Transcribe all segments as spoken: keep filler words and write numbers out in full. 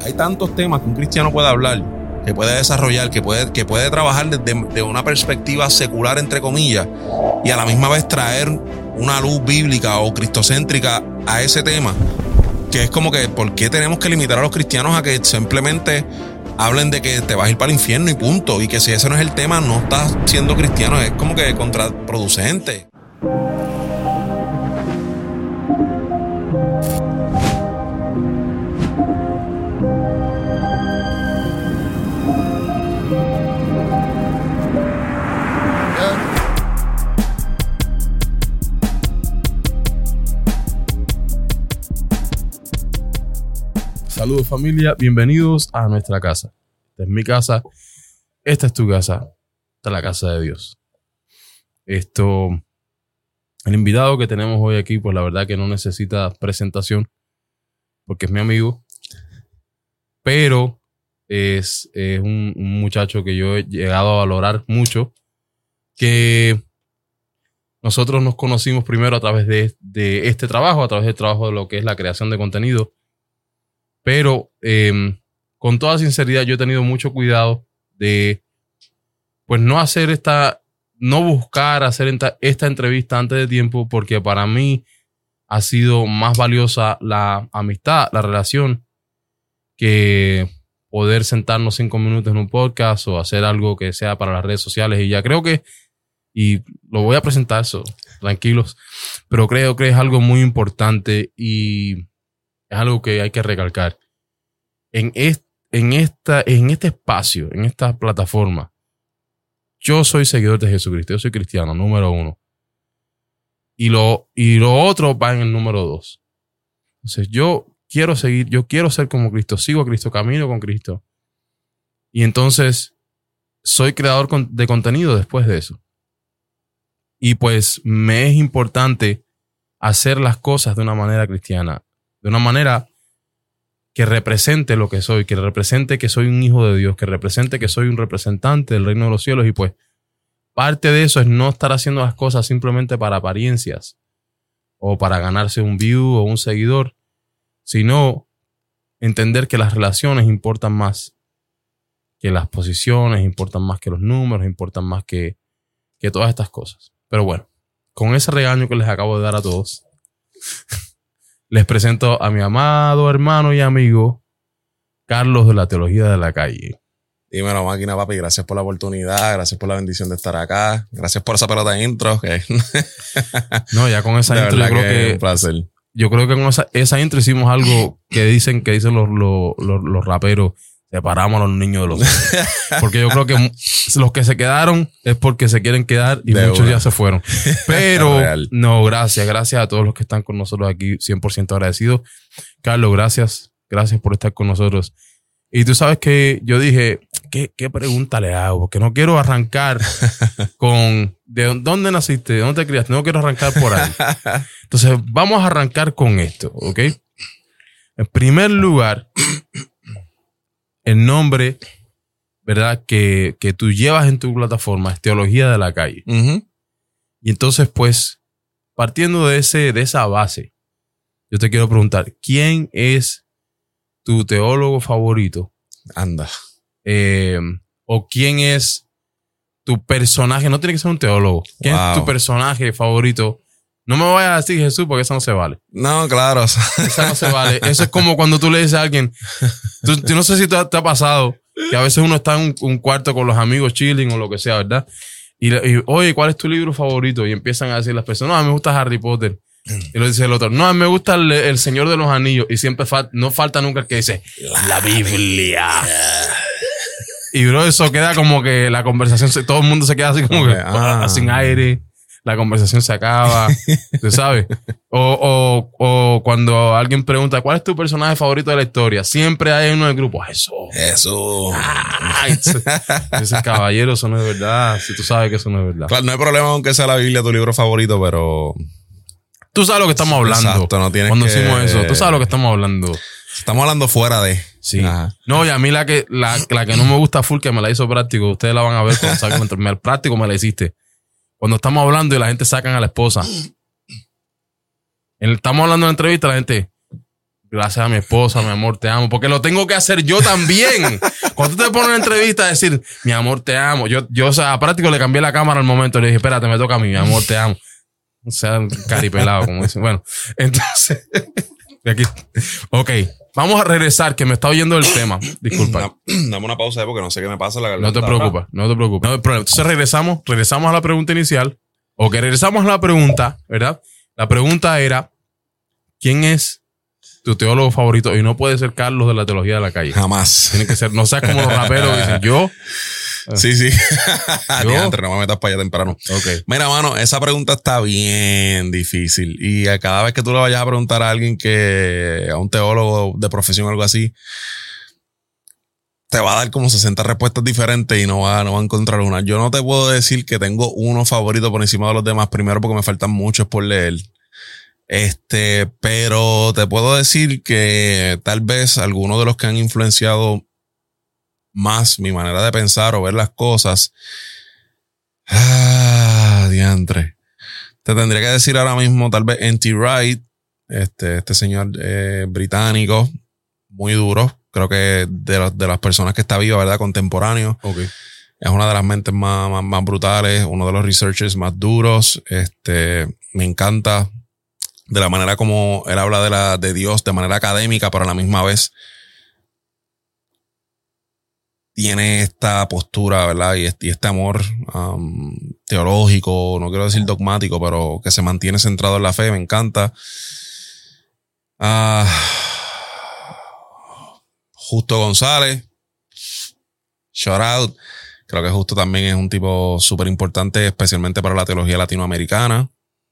hay tantos temas que un cristiano puede hablar, que puede desarrollar, que puede, que puede trabajar desde de una perspectiva secular, entre comillas, y a la misma vez traer una luz bíblica o cristocéntrica a ese tema, que es como que, ¿por qué tenemos que limitar a los cristianos a que simplemente hablen de que te vas a ir para el infierno y punto? Y que si ese no es el tema, no estás siendo cristiano. Es como que contraproducente. Saludos familia, bienvenidos a nuestra casa. Esta es mi casa, esta es tu casa, esta es la casa de Dios. Esto, el invitado que tenemos hoy aquí, pues la verdad que no necesita presentación, porque es mi amigo, pero es, es un, un muchacho que yo he llegado a valorar mucho, que nosotros nos conocimos primero a través de, de este trabajo, a través del trabajo de lo que es la creación de contenido. Pero eh, con toda sinceridad yo he tenido mucho cuidado de pues no hacer esta, no buscar hacer esta, esta entrevista antes de tiempo, porque para mí ha sido más valiosa la amistad, la relación, que poder sentarnos cinco minutos en un podcast o hacer algo que sea para las redes sociales. Y ya creo que, y lo voy a presentar, eso, tranquilos, pero creo que es algo muy importante y es algo que hay que recalcar. En, est, en, esta, en este espacio, en esta plataforma, yo soy seguidor de Jesucristo. Yo soy cristiano, número uno. Y lo, y lo otro va en el número dos. Entonces, yo quiero seguir, yo quiero ser como Cristo. Sigo a Cristo, camino con Cristo. Y entonces, soy creador de contenido después de eso. Y pues, me es importante hacer las cosas de una manera cristiana. De una manera que represente lo que soy, que represente que soy un hijo de Dios, que represente que soy un representante del reino de los cielos. Y pues parte de eso es no estar haciendo las cosas simplemente para apariencias o para ganarse un view o un seguidor, sino entender que las relaciones importan más, que las posiciones importan más que los números, importan más que, que todas estas cosas. Pero bueno, con ese regaño que les acabo de dar a todos, les presento a mi amado hermano y amigo Carlos de la Teología de la Calle. Dímelo, máquina, papi. Gracias por la oportunidad. Gracias por la bendición de estar acá. Gracias por esa pelota de intro. Que no, ya con esa de intro yo creo que, que... un placer. Yo creo que con esa, esa intro hicimos algo que dicen que dicen los, los, los, los raperos. Separamos a los niños de los otros. Porque yo creo que los que se quedaron es porque se quieren quedar y de muchos una. ya se fueron. Pero no, gracias. Gracias a todos los que están con nosotros aquí. cien por ciento agradecidos. Carlos, gracias. Gracias por estar con nosotros. Y tú sabes que yo dije, ¿qué, qué pregunta le hago? Porque no quiero arrancar con ¿de dónde naciste? ¿De dónde te criaste? No quiero arrancar por ahí. Entonces, vamos a arrancar con esto, ¿ok? En primer lugar, el nombre, ¿verdad?, que, que tú llevas en tu plataforma es Teología de la Calle. Uh-huh. Y entonces, pues, partiendo de, ese, de esa base, yo te quiero preguntar, ¿quién es tu teólogo favorito? Anda. Eh, ¿O quién es tu personaje? No tiene que ser un teólogo. ¿Quién wow. es tu personaje favorito? No me vayas a decir Jesús, porque eso no se vale. No, claro. Eso no se vale. Eso es como cuando tú le dices a alguien, tú, tú no sé si te, te ha pasado, que a veces uno está en un, un cuarto con los amigos chilling o lo que sea, ¿verdad? Y, y oye, ¿cuál es tu libro favorito? Y empiezan a decir las personas, no, a mí me gusta Harry Potter. Y lo dice el otro, no, a mí me gusta el, el Señor de los Anillos. Y siempre fa- no falta nunca el que dice, la Biblia. Y bro, eso queda como que la conversación, se, todo el mundo se queda así como que ah. sin aire. La conversación se acaba, ¿tú sabes? O, o, o cuando alguien pregunta, ¿cuál es tu personaje favorito de la historia? Siempre hay uno del grupo, Jesús. Jesús. Ah, ese, ese caballero, eso no es verdad. Si tú sabes que eso no es verdad. Claro, no hay problema aunque sea la Biblia tu libro favorito, pero... Tú sabes lo que estamos hablando. Exacto, no tienes Cuando que... decimos eso, tú sabes lo que estamos hablando. Estamos hablando fuera de... Sí. Ajá. No, y a mí la que, la, la que no me gusta full, que me la hizo práctico, ustedes la van a ver cuando salgan. El práctico me la hiciste. Cuando estamos hablando y la gente sacan a la esposa. Estamos hablando en la entrevista, la gente... gracias a mi esposa, mi amor, te amo. Porque lo tengo que hacer yo también. Cuando tú te pones una entrevista a decir, mi amor, te amo. Yo, yo o sea, a práctico le cambié la cámara al momento. Le dije, espérate, me toca a mí, mi amor, te amo. O sea, caripelado, como dicen. Bueno, entonces... aquí. Ok, vamos a regresar, que me está oyendo el tema. Disculpa. Dame una pausa porque no sé qué me pasa la garganta. No te preocupes, no te preocupes. No hay problema. Entonces regresamos, regresamos a la pregunta inicial. Ok, regresamos a la pregunta, ¿verdad? La pregunta era, ¿quién es tu teólogo favorito? Y no puede ser Carlos de la Teología de la Calle. Jamás. Tiene que ser, no seas como los raperos que dicen, yo... Sí, sí. ¿Yo? Diantre, no me metas para allá temprano. Okay. Mira, mano, esa pregunta está bien difícil. Y a cada vez que tú le vayas a preguntar a alguien que, a un teólogo de profesión o algo así, te va a dar como sesenta respuestas diferentes y no va, no va a encontrar una. Yo no te puedo decir que tengo uno favorito por encima de los demás. Primero porque me faltan muchos por leer. Este, pero te puedo decir que tal vez algunos de los que han influenciado más mi manera de pensar o ver las cosas. Ah, diantre. Te tendría que decir ahora mismo tal vez N T Wright, este, este señor eh, británico, muy duro. Creo que de, la, de las personas que está viva, ¿verdad? Contemporáneo. Okay. Es una de las mentes más, más, más brutales, uno de los researchers más duros. Este, me encanta de la manera como él habla de, la, de Dios de manera académica, pero a la misma vez tiene esta postura, ¿verdad? Y este, y este amor um, teológico, no quiero decir dogmático, pero que se mantiene centrado en la fe, me encanta. Uh, Justo González, shout out. Creo que Justo también es un tipo súper importante, especialmente para la teología latinoamericana.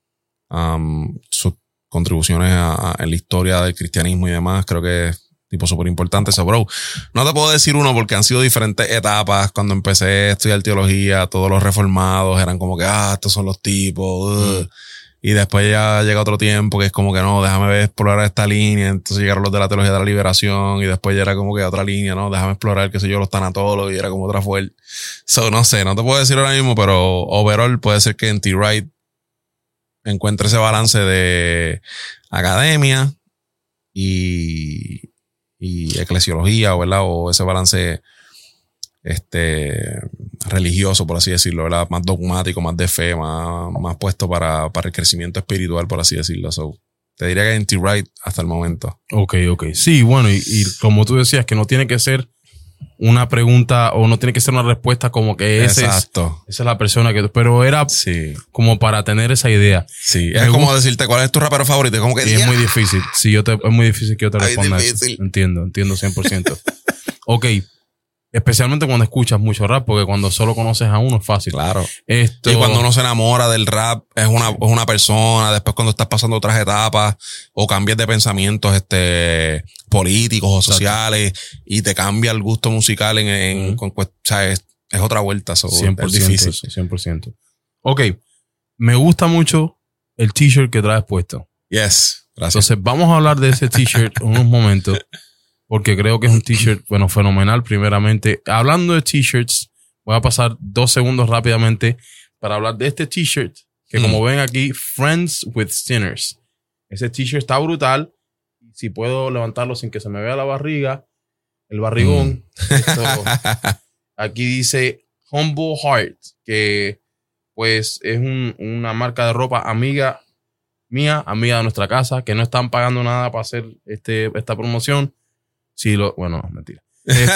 Um, sus contribuciones a, a, en la historia del cristianismo y demás, creo que es tipo súper importante. So, bro, no te puedo decir uno porque han sido diferentes etapas. Cuando empecé a estudiar teología, todos los reformados eran como que, ah, estos son los tipos. Uh. Y después ya llega otro tiempo que es como que no, déjame ver, explorar esta línea. Entonces llegaron los de la teología de la liberación y después ya era como que otra línea, ¿no? Déjame explorar, qué sé yo, los tanatólogos y era como otra fuerte. So, no sé, no te puedo decir ahora mismo, pero overall puede ser que N T Wright encuentre ese balance de academia y, y eclesiología, ¿verdad? O ese balance este religioso, por así decirlo, ¿verdad? Más dogmático, más de fe, más, más puesto para, para el crecimiento espiritual, por así decirlo. So, te diría que N T Wright hasta el momento. Ok, ok. Sí, bueno, y, y como tú decías, que no tiene que ser una pregunta o no tiene que ser una respuesta como que ese Exacto. Es, esa es la persona que... Pero era sí. como para tener esa idea. Sí, es Me como gusta. Decirte cuál es tu rapero favorito. Es como que... Y es muy difícil. Sí, yo te, es muy difícil que yo te Ay, responda eso. Entiendo, entiendo cien por ciento. Ok. Especialmente cuando escuchas mucho rap, porque cuando solo conoces a uno es fácil. Claro. Esto... Y cuando uno se enamora del rap, es una, es una persona. Después cuando estás pasando otras etapas o cambias de pensamientos este, políticos o sociales, exacto, y te cambia el gusto musical en, en uh-huh. con, o sea, es, es otra vuelta. So, cien por ciento, es difícil. cien por ciento. Ok. Me gusta mucho el t-shirt que traes puesto. Yes. Gracias. Entonces vamos a hablar de ese t-shirt en unos momentos. Porque creo que es un t-shirt, bueno, fenomenal primeramente. Hablando de t-shirts, voy a pasar dos segundos rápidamente para hablar de este t-shirt. Que mm. como ven aquí, Friends with Sinners. Ese t-shirt está brutal. Si puedo levantarlo sin que se me vea la barriga, el barrigón. Mm. Esto, aquí dice Humble Heart, que pues es un, una marca de ropa amiga mía, amiga de nuestra casa, que no están pagando nada para hacer este, esta promoción. Sí, lo, bueno, mentira. Esto,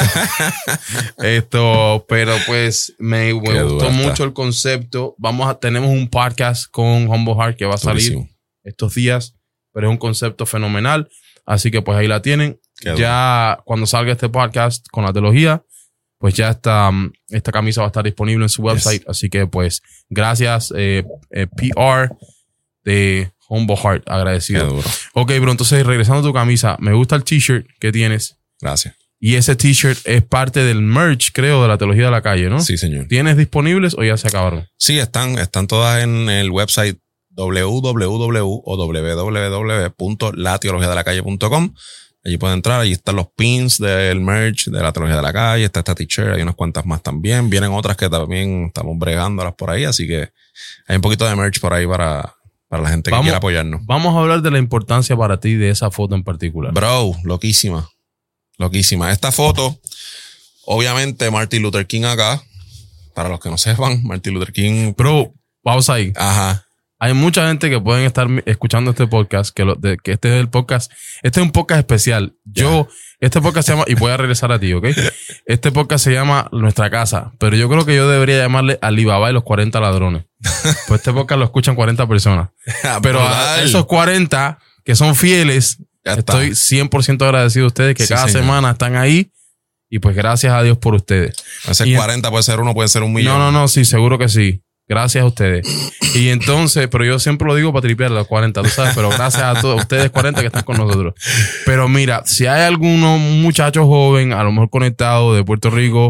esto, pero pues me, me gustó mucho el concepto. Vamos a, tenemos un podcast con Humble Heart que va a salir Durísimo. estos días, pero es un concepto fenomenal. Así que pues ahí la tienen. Qué ya duro. Cuando salga este podcast con la teología, pues ya esta, esta camisa va a estar disponible en su website. Yes. Así que pues gracias, eh, eh, P R de Humble Heart, agradecido. Ok, bro, entonces regresando a tu camisa, me gusta el t-shirt que tienes. Gracias. Y ese t-shirt es parte del merch, creo, de la Teología de la Calle, ¿no? Sí, señor. ¿Tienes disponibles o ya se acabaron? Sí, están, están todas en el website doble u doble u doble u o doble u doble u doble u punto la teología de la calle punto com. Allí pueden entrar, allí están los pins del merch de la Teología de la Calle, está esta t-shirt, hay unas cuantas más también. Vienen otras que también estamos bregándolas por ahí, así que hay un poquito de merch por ahí para... para la gente que vamos, quiera apoyarnos. Vamos a hablar de la importancia para ti de esa foto en particular. Bro, loquísima. Loquísima. Esta foto, obviamente, Martin Luther King acá. Para los que no sepan, Martin Luther King. Bro, pausa ahí. Ajá. Hay mucha gente que pueden estar escuchando este podcast, que, lo, de, que este es el podcast, este es un podcast especial. Yo, yeah. Este podcast se llama, y voy a regresar a ti, ¿ok? Este podcast se llama Nuestra Casa, pero yo creo que yo debería llamarle Alibaba y los cuarenta ladrones. Pues este podcast lo escuchan cuarenta personas. Pero a esos cuarenta que son fieles, estoy cien por ciento agradecido a ustedes que sí, cada señor. semana están ahí. Y pues gracias a Dios por ustedes. Puede ser y cuarenta, puede ser uno, puede ser un millón. No, no, no, sí, seguro que sí. Gracias a ustedes. Y entonces, pero yo siempre lo digo para tripear a los cuarenta, tú sabes, pero gracias a todos ustedes cuarenta que están con nosotros. Pero mira, si hay alguno muchacho joven, a lo mejor conectado de Puerto Rico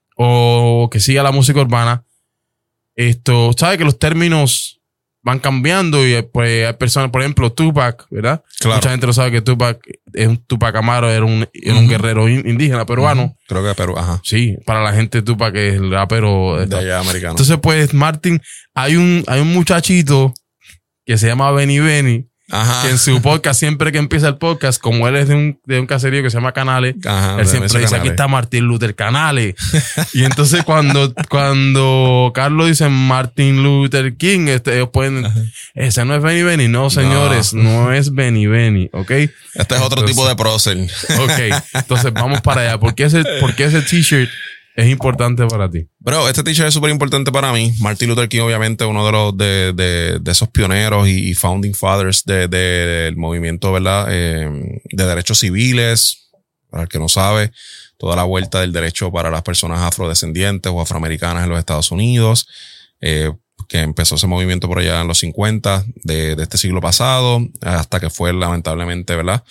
o que siga la música urbana, esto, sabe que los términos van cambiando y pues hay personas, por ejemplo, Tupac, ¿verdad? Claro. Mucha gente no sabe que Tupac es un Tupac Amaru, era un, era un uh-huh. guerrero indígena peruano. Uh-huh. Creo que Perú, ajá. Sí, para la gente Tupac es el rapero de allá americano. Entonces, pues, Martin, hay un, hay un muchachito que se llama Benny Benny. Ajá. Que en su podcast, siempre que empieza el podcast, como él es de un, de un caserío que se llama Canales, Ajá, él siempre dice, Canales. Aquí está Martin Luther Canales. Y entonces cuando, cuando Carlos dice Martin Luther King, este, ellos pueden, Ajá. ese no es Benny Benny. No, señores, no, no es Benny Benny, ¿ok? Este es otro entonces, tipo de prócer. Ok, entonces vamos para allá. ¿Por qué ese, por qué ese t-shirt es importante para ti? Bro, este t-shirt es súper importante para mí. Martin Luther King, obviamente, uno de los de, de, de esos pioneros y founding fathers de, de, del movimiento, ¿verdad? Eh, de derechos civiles. Para el que no sabe, toda la vuelta del derecho para las personas afrodescendientes o afroamericanas en los Estados Unidos, eh, que empezó ese movimiento por allá en los cincuenta de, de este siglo pasado, hasta que fue lamentablemente, ¿verdad?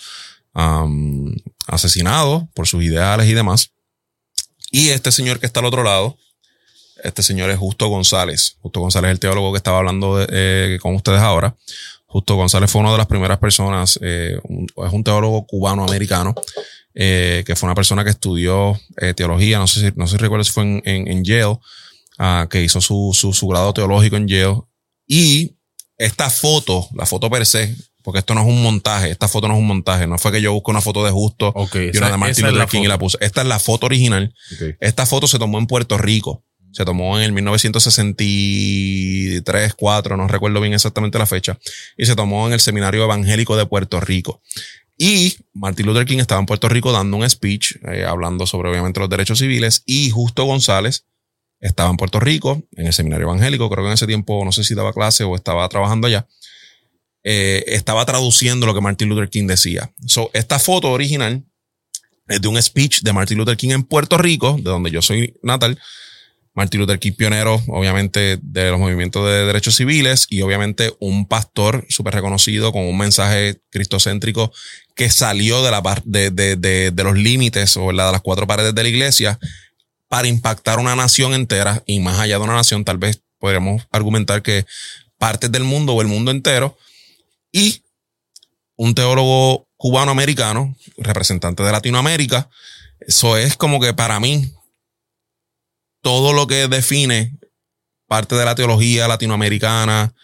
Um, asesinado por sus ideales y demás. Y este señor que está al otro lado, este señor es Justo González. Justo González es el teólogo que estaba hablando de, eh, con ustedes ahora. Justo González fue una de las primeras personas, eh, un, es un teólogo cubano-americano, eh, que fue una persona que estudió eh, teología, no sé si, no sé si recuerdo si fue en, en, en Yale, uh, que hizo su, su, su grado teológico en Yale. Y esta foto, la foto per se, porque esto no es un montaje, esta foto no es un montaje, no fue que yo busco una foto de Justo okay, y una de Martin Luther King y la puse. Esta es la foto original. Okay. Esta foto se tomó en Puerto Rico. Se tomó en el mil novecientos sesenta y tres, cuatro, no recuerdo bien exactamente la fecha. Y se tomó en el Seminario Evangélico de Puerto Rico. Y Martin Luther King estaba en Puerto Rico dando un speech, eh, hablando sobre obviamente los derechos civiles. Y Justo González estaba en Puerto Rico, en el Seminario Evangélico. Creo que en ese tiempo, no sé si daba clase o estaba trabajando allá. Eh, estaba traduciendo lo que Martin Luther King decía. So, esta foto original es de un speech de Martin Luther King en Puerto Rico, de donde yo soy natal. Martin Luther King, pionero, obviamente, de los movimientos de derechos civiles y obviamente un pastor súper reconocido con un mensaje cristocéntrico que salió de, la, de, de, de, de los límites o ¿verdad? de las cuatro paredes de la iglesia para impactar una nación entera y más allá de una nación, tal vez podríamos argumentar que partes del mundo o el mundo entero. Y un teólogo cubano-americano, representante de Latinoamérica. Eso es como que para mí todo lo que define parte de la teología latinoamericana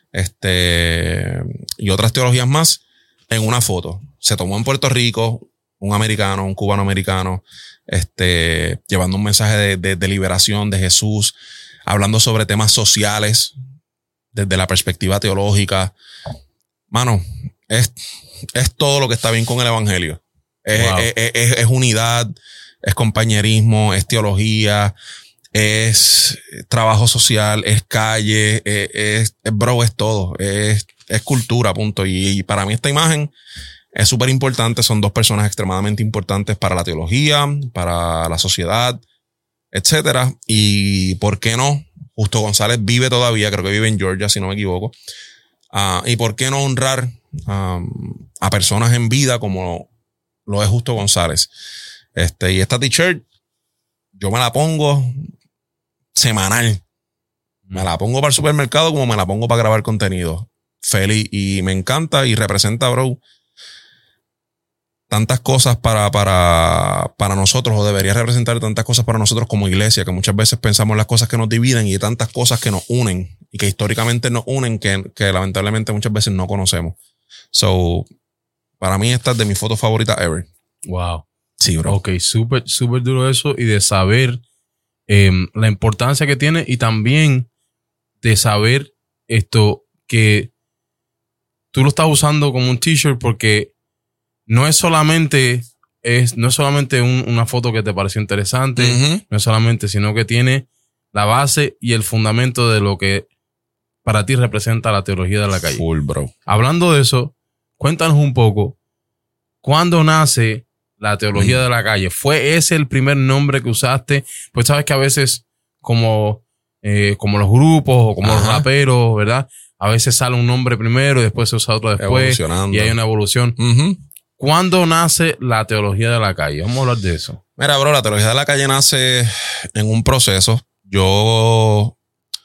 este, y otras teologías más en una foto. Se tomó en Puerto Rico, un americano, un cubano-americano, este, llevando un mensaje de, de, de liberación de Jesús, hablando sobre temas sociales desde la perspectiva teológica. Mano, es, es todo lo que está bien con el evangelio. Es, wow. es, es, es unidad, es compañerismo, es teología, es trabajo social, es calle, es, es, es bro, es todo. Es, es cultura, punto. Y, y para mí esta imagen es súper importante. Son dos personas extremadamente importantes para la teología, para la sociedad, etcétera. Y ¿por qué no? Justo González vive todavía, creo que vive en Georgia, si no me equivoco. Uh, y por qué no honrar um, a personas en vida como lo es Justo González. Este, y esta t-shirt yo me la pongo semanal. Me la pongo para el supermercado como me la pongo para grabar contenido. Feliz. Y me encanta y representa, bro, tantas cosas para, para, para nosotros, o debería representar tantas cosas para nosotros como iglesia, que muchas veces pensamos las cosas que nos dividen y hay tantas cosas que nos unen y que históricamente nos unen que, que lamentablemente muchas veces no conocemos. So, para mí esta es de mis fotos favoritas ever. Wow. Sí, bro. Ok, súper, súper duro eso y de saber eh, la importancia que tiene y también de saber esto que tú lo estás usando como un t-shirt porque no es solamente, es, no es solamente un, una foto que te pareció interesante, uh-huh. no es solamente, sino que tiene la base y el fundamento de lo que para ti representa la teología de la calle. Full, bro. Hablando de eso, cuéntanos un poco, ¿cuándo nace la teología uh-huh. de la calle? ¿Fue ese el primer nombre que usaste? Pues sabes que a veces como, eh, como los grupos o como uh-huh. los raperos, ¿verdad? A veces sale un nombre primero y después se usa otro después y hay una evolución. Uh-huh. ¿Cuándo nace la teología de la calle? Vamos a hablar de eso. Mira, bro, la teología de la calle nace en un proceso. Yo,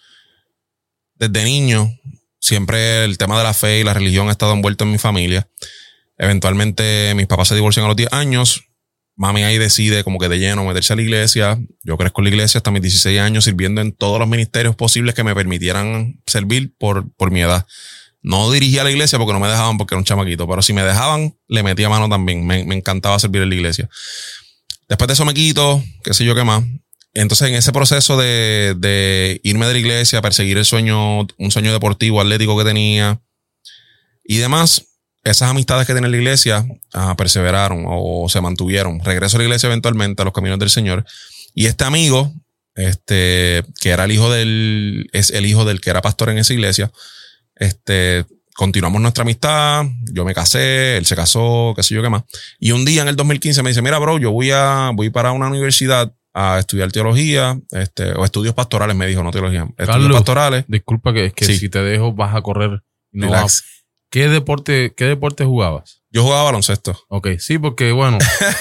desde niño, siempre el tema de la fe y la religión ha estado envuelto en mi familia. Eventualmente mis papás se divorcian a los diez años. Mami ahí decide como que de lleno meterse a la iglesia. Yo crezco en la iglesia hasta mis dieciséis años sirviendo en todos los ministerios posibles que me permitieran servir por, por mi edad. No dirigía a la iglesia porque no me dejaban porque era un chamaquito, pero si me dejaban, le metía mano también. Me, me encantaba servir en la iglesia. Después de eso me quito, qué sé yo qué más. Entonces, en ese proceso de, de irme de la iglesia, perseguir el sueño, un sueño deportivo, atlético que tenía y demás, esas amistades que tenía en la iglesia ah, perseveraron o se mantuvieron. Regreso a la iglesia eventualmente, a los caminos del Señor. Y este amigo, este, que era el hijo del, es el hijo del que era pastor en esa iglesia, Este, continuamos nuestra amistad, yo me casé, él se casó, qué sé yo qué más. Y un día en el dos mil quince me dice, mira, bro, yo voy a, voy para una universidad a estudiar teología, este, o estudios pastorales, me dijo, no teología. Estudios Carlos, pastorales. Disculpa que, es que sí. Si te dejo vas a correr. No vas. ¿Qué deporte, qué deporte jugabas? Yo jugaba baloncesto. Ok, sí, porque bueno,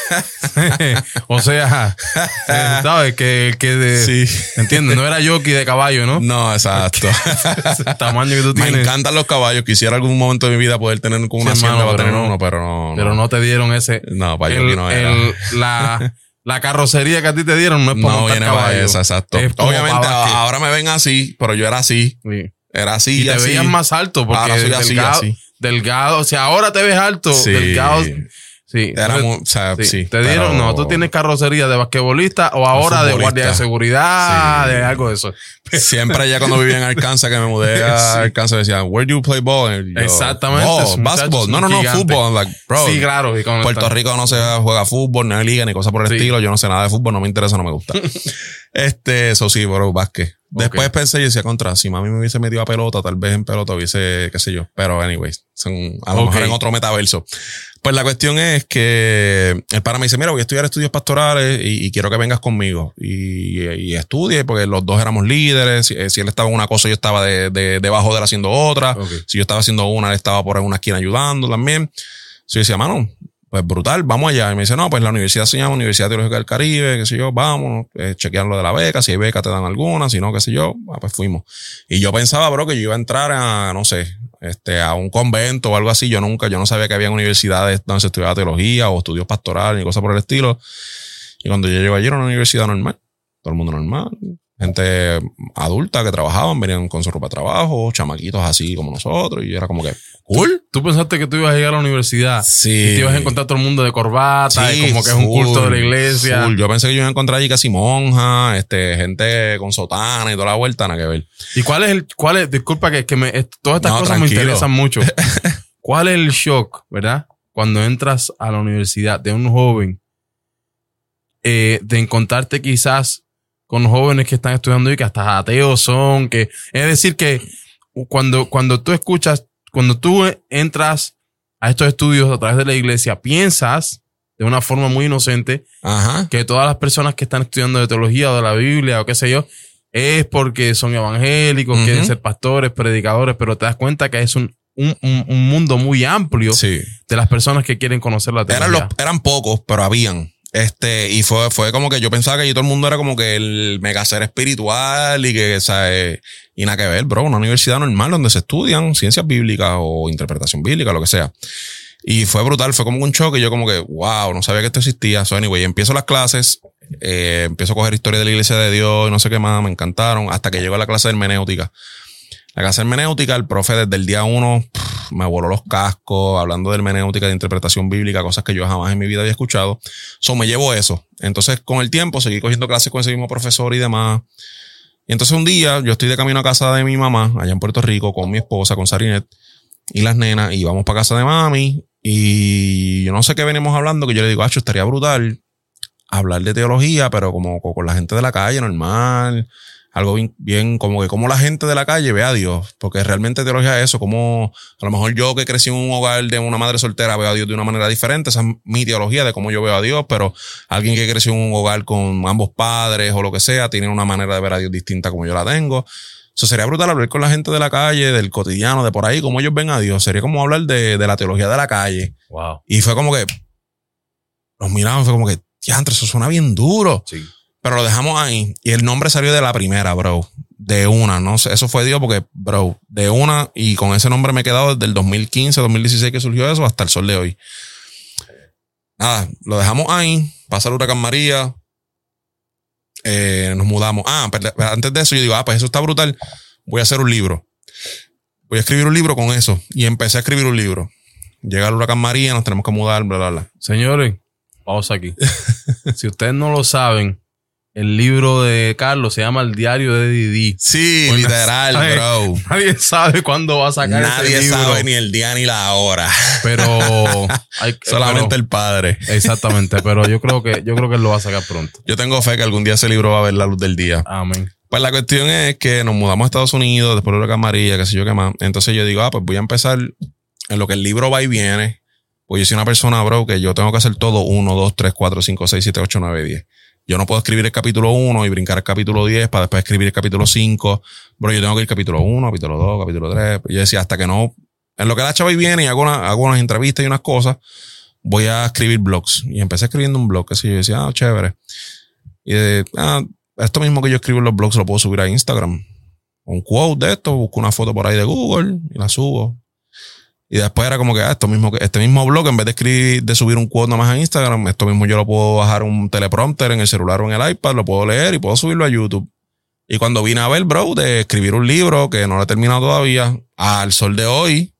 o sea, sabes que, que de, sí. ¿entiendes? No era jockey de caballo, ¿no? No, exacto. El tamaño que tú tienes. Me encantan los caballos. Quisiera algún momento de mi vida poder tener como una sí, hacienda para tener no, uno, pero no. Pero no, no te dieron ese. No, para el, jockey no era. El, la, la carrocería que a ti te dieron no es para no montar viene caballo. Para esa, exacto. Obviamente ahora me ven así, pero yo era así. Sí. Era así y, y te así. veías más alto porque ahora soy así, delgado, así. delgado, o sea, ahora te ves alto, sí. delgado. Sí, era muy, o sea, sí, sí. Te dieron, pero... no, tú tienes carrocería de basquetbolista o ahora de guardia de seguridad, sí. de algo de eso. Siempre ya cuando vivía en Arkansas, que me mudé a sí. Arkansas, decían, where do you play ball? Yo, exactamente. Oh, basketball. No, no, no, fútbol. Like, bro, sí, claro. Y Puerto está... Rico no se juega fútbol, no hay liga, ni cosas por el sí. estilo. Yo no sé nada de fútbol, no me interesa, no me gusta. este, eso sí, bro, básquet. Después okay. pensé y decía, contra, si mami me hubiese metido a pelota, tal vez en pelota hubiese, qué sé yo. Pero anyways, son a lo okay. mejor en otro metaverso. Pues la cuestión es que el pana me dice, mira, voy a estudiar estudios pastorales y, y quiero que vengas conmigo. Y, y estudie, porque los dos éramos líderes. Si, si él estaba en una cosa, yo estaba de, de, debajo de él haciendo otra. Okay. Si yo estaba haciendo una, él estaba por una esquina ayudando también. Entonces yo decía, mano, pues brutal, vamos allá. Y me dice, no, pues la universidad se llama Universidad Teológica del Caribe, qué sé yo, vamos, eh, chequear lo de la beca, si hay beca te dan alguna, si no, qué sé yo, ah, pues fuimos. Y yo pensaba, bro, que yo iba a entrar a, no sé, este, a un convento o algo así. Yo nunca, yo no sabía que había universidades donde se estudiaba teología o estudios pastorales ni cosas por el estilo. Y cuando yo llegué allí era una universidad normal, todo el mundo normal. Gente adulta que trabajaban, venían con su ropa de trabajo, chamaquitos así como nosotros, y era como que cool. ¿Tú pensaste que tú ibas a llegar a la universidad? Sí. Y te ibas a encontrar todo el mundo de corbata, sí, y como que full, es un culto de la iglesia. Full. Yo pensé que yo iba a encontrar allí casi monjas, este, gente con sotana y toda la vuelta, nada que ver. ¿Y cuál es el, cuál es, disculpa que, que me, todas estas no, cosas tranquilo. me interesan mucho. ¿Cuál es el shock, verdad? Cuando entras a la universidad de un joven, eh, de encontrarte quizás con jóvenes que están estudiando y que hasta ateos son, que es decir que cuando, cuando tú escuchas, cuando tú entras a estos estudios a través de la iglesia, piensas de una forma muy inocente Ajá. que todas las personas que están estudiando de teología o de la Biblia o qué sé yo, es porque son evangélicos, uh-huh. quieren ser pastores, predicadores, pero te das cuenta que es un, un, un, un mundo muy amplio sí. de las personas que quieren conocer la teología. Eran, los, eran pocos, pero habían. Este, y fue, fue como que yo pensaba que allí todo el mundo era como que el mega ser espiritual y que, ¿sabes? Y nada que ver, bro. Una universidad normal donde se estudian ciencias bíblicas o interpretación bíblica, lo que sea. Y fue brutal, fue como un choque. Y yo como que, wow, no sabía que esto existía. So anyway, empiezo las clases, eh, empiezo a coger historia de la iglesia de Dios y no sé qué más, me encantaron. Hasta que llegó a la clase de hermenéutica. La clase de hermenéutica, el profe desde el día uno pff, me voló los cascos, hablando de hermenéutica, de interpretación bíblica, cosas que yo jamás en mi vida había escuchado. So me llevo eso. Entonces, con el tiempo, seguí cogiendo clases con ese mismo profesor y demás. Y entonces un día, yo estoy de camino a casa de mi mamá, allá en Puerto Rico, con mi esposa, con Sarinet y las nenas, y vamos para casa de mami. Y yo no sé qué venimos hablando, que yo le digo, acho, estaría brutal hablar de teología, pero como con la gente de la calle, normal. Algo bien, bien, como que como la gente de la calle ve a Dios, porque realmente teología es eso, como a lo mejor yo que crecí en un hogar de una madre soltera veo a Dios de una manera diferente, esa es mi teología de cómo yo veo a Dios, pero alguien que creció en un hogar con ambos padres o lo que sea, tiene una manera de ver a Dios distinta como yo la tengo. Eso sería brutal hablar con la gente de la calle, del cotidiano, de por ahí, cómo ellos ven a Dios. Sería como hablar de, de la teología de la calle. Wow. Y fue como que nos miramos, fue como que, diantre, eso suena bien duro. Sí. Pero lo dejamos ahí. Y el nombre salió de la primera, bro. De una, no sé. Eso fue Dios porque, bro, de una. Y con ese nombre me he quedado desde el dos mil quince, dos mil dieciséis que surgió eso hasta el sol de hoy. Nada, lo dejamos ahí. Pasa el huracán María. Eh, nos mudamos. Ah, pero antes de eso yo digo, ah, pues eso está brutal. Voy a hacer un libro. Voy a escribir un libro con eso. Y empecé a escribir un libro. Llega el huracán María, nos tenemos que mudar, bla, bla, bla. Señores, pausa aquí. Si ustedes no lo saben, el libro de Carlos se llama El Diario de Didi. Sí, pues literal, nadie, bro. Nadie sabe cuándo va a sacar Nadie ese libro. Nadie sabe ni el día ni la hora. Pero hay, solamente pero, el padre. Exactamente, pero yo creo que yo creo que él lo va a sacar pronto. Yo tengo fe que algún día ese libro va a ver la luz del día. Amén. Pues la cuestión es que nos mudamos a Estados Unidos después de la huracán María, qué sé yo qué más. Entonces yo digo, ah, pues voy a empezar en lo que el libro va y viene. Pues yo soy una persona, bro, que yo tengo que hacer todo uno, dos, tres, cuatro, cinco, seis, siete, ocho, nueve, diez. Yo no puedo escribir el capítulo uno y brincar el capítulo diez para después escribir el capítulo cinco. Bro, yo tengo que ir capítulo uno, capítulo dos, capítulo tres. Yo decía, hasta que no... En lo que la chava y viene y hago, una, hago unas entrevistas y unas cosas, voy a escribir blogs. Y empecé escribiendo un blog, que sí, yo decía, ah, chévere. Y de, ah, esto mismo que yo escribo en los blogs lo puedo subir a Instagram. Un quote de esto, busco una foto por ahí de Google y la subo. Y después era como que, ah, esto mismo, este mismo blog, en vez de escribir, de subir un quote nomás a Instagram, esto mismo yo lo puedo bajar un teleprompter en el celular o en el iPad, lo puedo leer y puedo subirlo a YouTube. Y cuando vine a ver, bro, de escribir un libro que no lo he terminado todavía, al sol de hoy,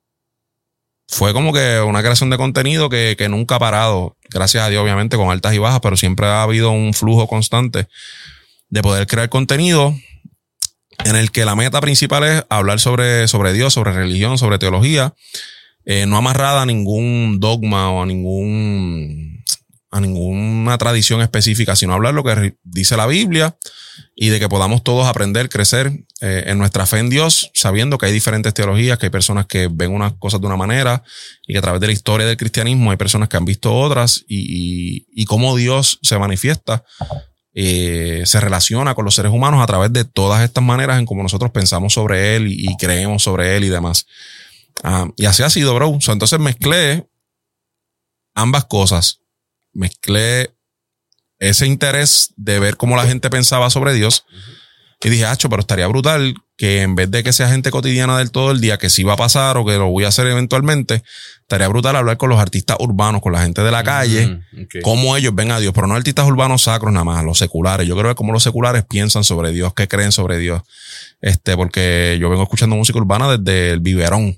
fue como que una creación de contenido que, que nunca ha parado. Gracias a Dios, obviamente, con altas y bajas, pero siempre ha habido un flujo constante de poder crear contenido en el que la meta principal es hablar sobre, sobre Dios, sobre religión, sobre teología, eh, no amarrada a ningún dogma o a ningún a ninguna tradición específica, sino hablar lo que dice la Biblia y de que podamos todos aprender, crecer eh, en nuestra fe en Dios, sabiendo que hay diferentes teologías, que hay personas que ven unas cosas de una manera y que a través de la historia del cristianismo hay personas que han visto otras y, y, y cómo Dios se manifiesta. Eh, se relaciona con los seres humanos a través de todas estas maneras en cómo nosotros pensamos sobre él y, y creemos sobre él y demás. Uh, y así ha sido, bro. So, entonces mezclé ambas cosas. Mezclé ese interés de ver cómo la gente pensaba sobre Dios. Y dije, acho, pero estaría brutal que en vez de que sea gente cotidiana del todo el día, que sí va a pasar o que lo voy a hacer eventualmente, estaría brutal hablar con los artistas urbanos, con la gente de la calle, mm, okay. Cómo ellos ven a Dios, pero no artistas urbanos sacros nada más, los seculares. Yo creo que cómo los seculares piensan sobre Dios, qué creen sobre Dios. Este, porque yo vengo escuchando música urbana desde el biberón.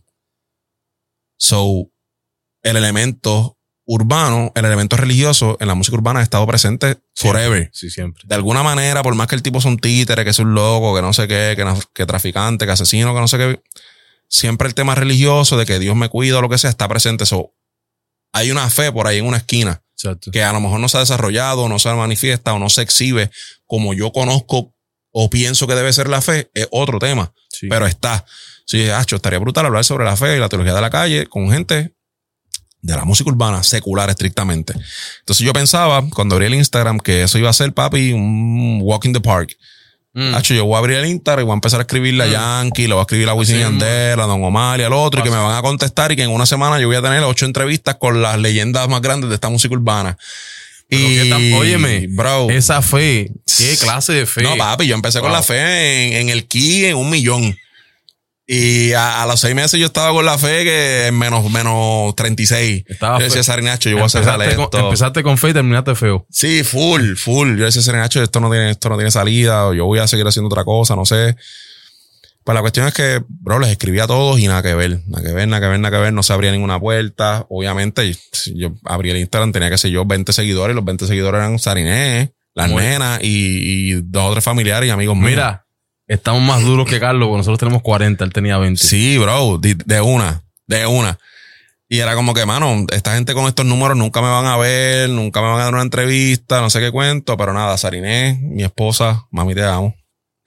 So, el elemento urbano, el elemento religioso en la música urbana ha estado presente forever. Sí, siempre. De alguna manera, por más que el tipo es un títere, que es un loco, que no sé qué, que, no, que traficante, que asesino, que no sé qué, siempre el tema religioso de que Dios me cuida o lo que sea está presente. So, hay una fe por ahí en una esquina. Exacto. Que a lo mejor no se ha desarrollado, no se manifiesta o no se exhibe como yo conozco o pienso que debe ser la fe, es otro tema. Sí. Pero está. Sí, acho, estaría brutal hablar sobre la fe y la teología de la calle con gente de la música urbana secular estrictamente. Entonces yo pensaba, cuando abrí el Instagram, que eso iba a ser, papi, un walk in the park. Mm. Hacho, yo voy a abrir el Instagram y voy a empezar a escribirle a mm. Yankee, le voy a escribir a Wisin y Yandel, a Don Omar y al otro, y que me van a contestar y que en una semana yo voy a tener ocho entrevistas con las leyendas más grandes de esta música urbana. Pero y, tan, óyeme, bro, esa fe, ¿qué clase de fe? No, papi, yo empecé wow. con la fe en, en el ki en un millón. Y a, a los seis meses yo estaba con la fe que en menos, menos treinta y seis. Estaba yo decía, Sarinacho, yo voy a hacer con, esto. Empezaste con fe y terminaste feo. Sí, full, full. Yo decía, Sarinacho, esto no tiene, esto no tiene salida. O yo voy a seguir haciendo otra cosa, no sé. Pues la cuestión es que, bro, les escribí a todos y nada que ver. Nada que ver, nada que ver, nada que ver. No se abría ninguna puerta. Obviamente, yo, yo abrí el Instagram, tenía, qué sé yo, veinte seguidores. Y los veinte seguidores eran Sarinés, las Muy nenas y, y dos o tres familiares y amigos míos. Mira. Estamos más duros que Carlos, porque nosotros tenemos cuarenta, él tenía veinte. Sí, bro, de, de una, de una. Y era como que, mano, esta gente con estos números nunca me van a ver, nunca me van a dar una entrevista, no sé qué cuento, pero nada, Sarinés, mi esposa, mami, te amo.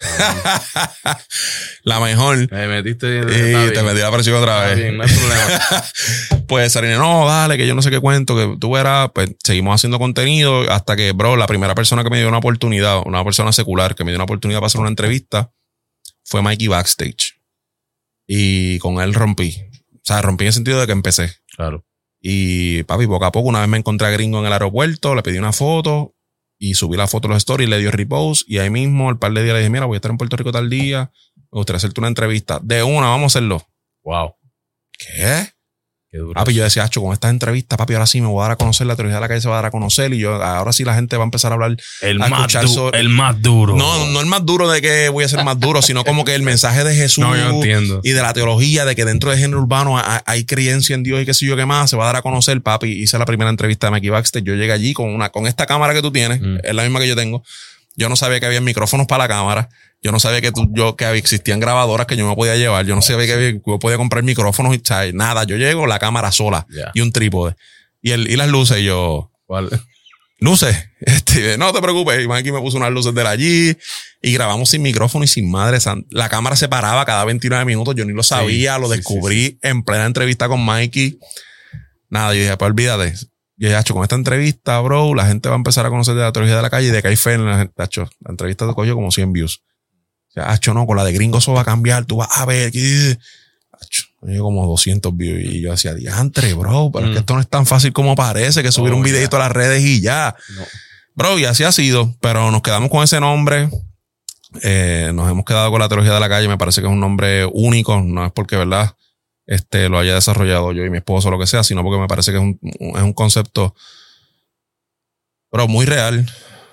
La mejor. Me metiste. Y te metí la presión otra vez. Bien, no hay problema. Pues Sarinés, no, dale, que yo no sé qué cuento, que tú verás, pues seguimos haciendo contenido hasta que, bro, la primera persona que me dio una oportunidad, una persona secular que me dio una oportunidad para hacer una entrevista fue Mikey Backstage. Y con él rompí. O sea, rompí en el sentido de que empecé. Claro. Y papi, poco a poco, una vez me encontré a Gringo en el aeropuerto, le pedí una foto. Y subí la foto de los stories, le dio repost. Y ahí mismo, al par de días, le dije, mira, voy a estar en Puerto Rico tal día. Me gustaría hacerte una entrevista. De una, vamos a hacerlo. Wow. ¿Qué? Qué duro. Papi, yo decía, acho, con estas entrevistas, papi, ahora sí me voy a dar a conocer. La teología de la calle se va a dar a conocer. Y yo, ahora sí la gente va a empezar a hablar. El, a más, du sobre... el más duro. No, no el más duro de que voy a ser más duro, sino como que el mensaje de Jesús. No, yo entiendo. Y de la teología, de que dentro del género urbano hay, hay creencia en Dios y qué sé yo qué más, se va a dar a conocer, papi. Hice la primera entrevista de Mikey Backstage. Yo llegué allí con una, con esta cámara que tú tienes, mm. es la misma que yo tengo. Yo no sabía que había micrófonos para la cámara. Yo no sabía que tú, yo, que existían grabadoras que yo me podía llevar. Yo no sabía que, había, que yo podía comprar micrófonos y ¿sabes? Nada. Yo llego, la cámara sola yeah. y un trípode. Y el, y las luces, y yo. ¿Cuál? Luces. Este, no te preocupes. Y Mikey me puso unas luces de la allí y grabamos sin micrófono y sin madre. La cámara se paraba cada veintinueve minutos. Yo ni lo sabía. Sí, lo descubrí sí, sí, sí. en plena entrevista con Mikey. Nada, yo dije, pues olvídate. Yo dije, hacho, con esta entrevista, bro, la gente va a empezar a conocer de la teología de la calle y de que hay fe en la gente. Hacho, la entrevista te cogió como cien views. O sea, hacho, no, con la de Gringo eso va a cambiar. Tú vas a ver. Hacho, me dio como doscientos views. Y yo decía, diantre, bro, pero mm. es que esto no es tan fácil como parece, que subir oh, un videito yeah. a las redes y ya. No. Bro, y así ha sido. Pero nos quedamos con ese nombre. Eh, nos hemos quedado con la teología de la calle. Me parece que es un nombre único. No es porque, ¿verdad?, este, lo haya desarrollado yo y mi esposo o lo que sea, sino porque me parece que es un, es un concepto, pero muy real,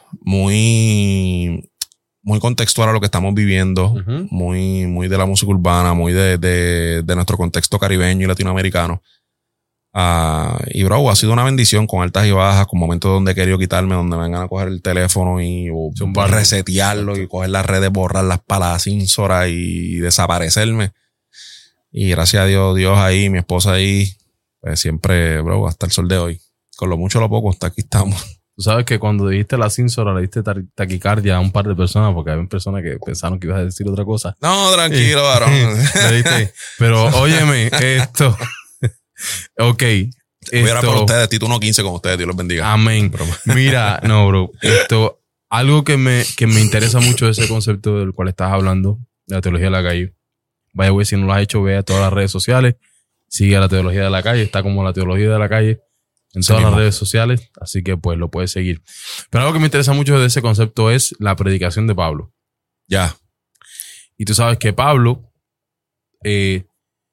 muy, muy contextual a lo que estamos viviendo, uh-huh. muy, muy de la música urbana, muy de, de, de nuestro contexto caribeño y latinoamericano. Uh, y bro, ha sido una bendición con altas y bajas, con momentos donde he querido quitarme, donde me vengan a coger el teléfono y o, resetearlo y coger las redes, borrar las palabras ínsoras y desaparecerme. Y gracias a Dios, Dios ahí, mi esposa ahí, pues siempre, bro, hasta el sol de hoy. Con lo mucho o lo poco, hasta aquí estamos. Tú sabes que cuando dijiste la cínsora, le diste taquicardia a un par de personas, porque había personas que pensaron que ibas a decir otra cosa. No, tranquilo, varón. Pero óyeme, esto... Ok. Voy a orar por ustedes, Tito uno quince con ustedes, Dios los bendiga. Amén. Mira, no, bro. Esto, algo que me, que me interesa mucho de ese concepto del cual estás hablando, de la teología de la calle. Vaya, güey, si no lo has hecho, ve a todas las redes sociales. Sigue a la teología de la calle. Está como la teología de la calle en todas las redes sociales. Así que, pues, lo puedes seguir. Pero algo que me interesa mucho de ese concepto es la predicación de Pablo. Ya. Y tú sabes que Pablo, eh,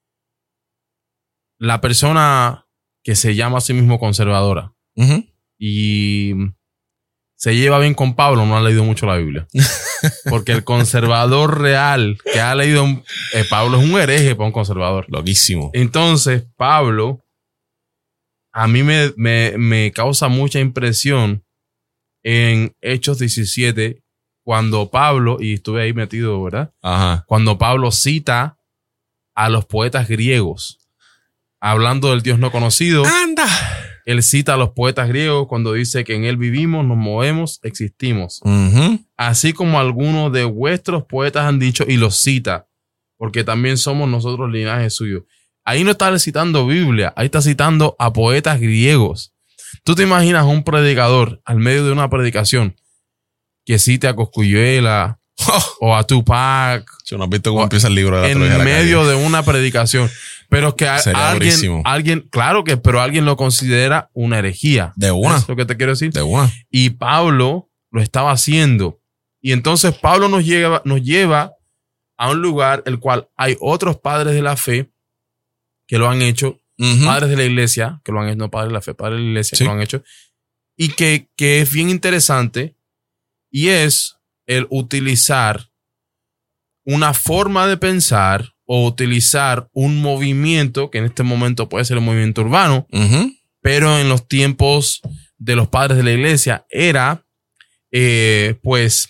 la persona que se llama a sí mismo conservadora uh-huh. y se lleva bien con Pablo, no ha leído mucho la Biblia. Porque el conservador real que ha leído eh, Pablo es un hereje para un conservador. Loquísimo. Entonces, Pablo a mí me, me, me causa mucha impresión en Hechos diecisiete, cuando Pablo, y estuve ahí metido, ¿verdad? Ajá. Cuando Pablo cita a los poetas griegos, hablando del Dios no conocido. ¡Anda! Él cita a los poetas griegos cuando dice que en él vivimos, nos movemos, existimos. Uh-huh. Así como algunos de vuestros poetas han dicho, y los cita, porque también somos nosotros linaje suyo. Ahí no está citando Biblia, ahí está citando a poetas griegos. ¿Tú te imaginas un predicador al medio de una predicación que cite a Cosculluela oh. o a Tupac? Yo no has visto cómo empieza el libro de la en de la medio calle. De una predicación. Pero que a, alguien, alguien, claro que, pero alguien lo considera una herejía. De una. ¿Es lo que te quiero decir? De una. Y Pablo lo estaba haciendo. Y entonces Pablo nos lleva, nos lleva a un lugar el cual hay otros padres de la fe que lo han hecho, uh-huh. padres de la iglesia que lo han hecho, no padres de la fe, padres de la iglesia sí. que lo han hecho, y que, que es bien interesante, y es el utilizar una forma de pensar o utilizar un movimiento, que en este momento puede ser el movimiento urbano, uh-huh. pero en los tiempos de los padres de la iglesia era, eh, pues,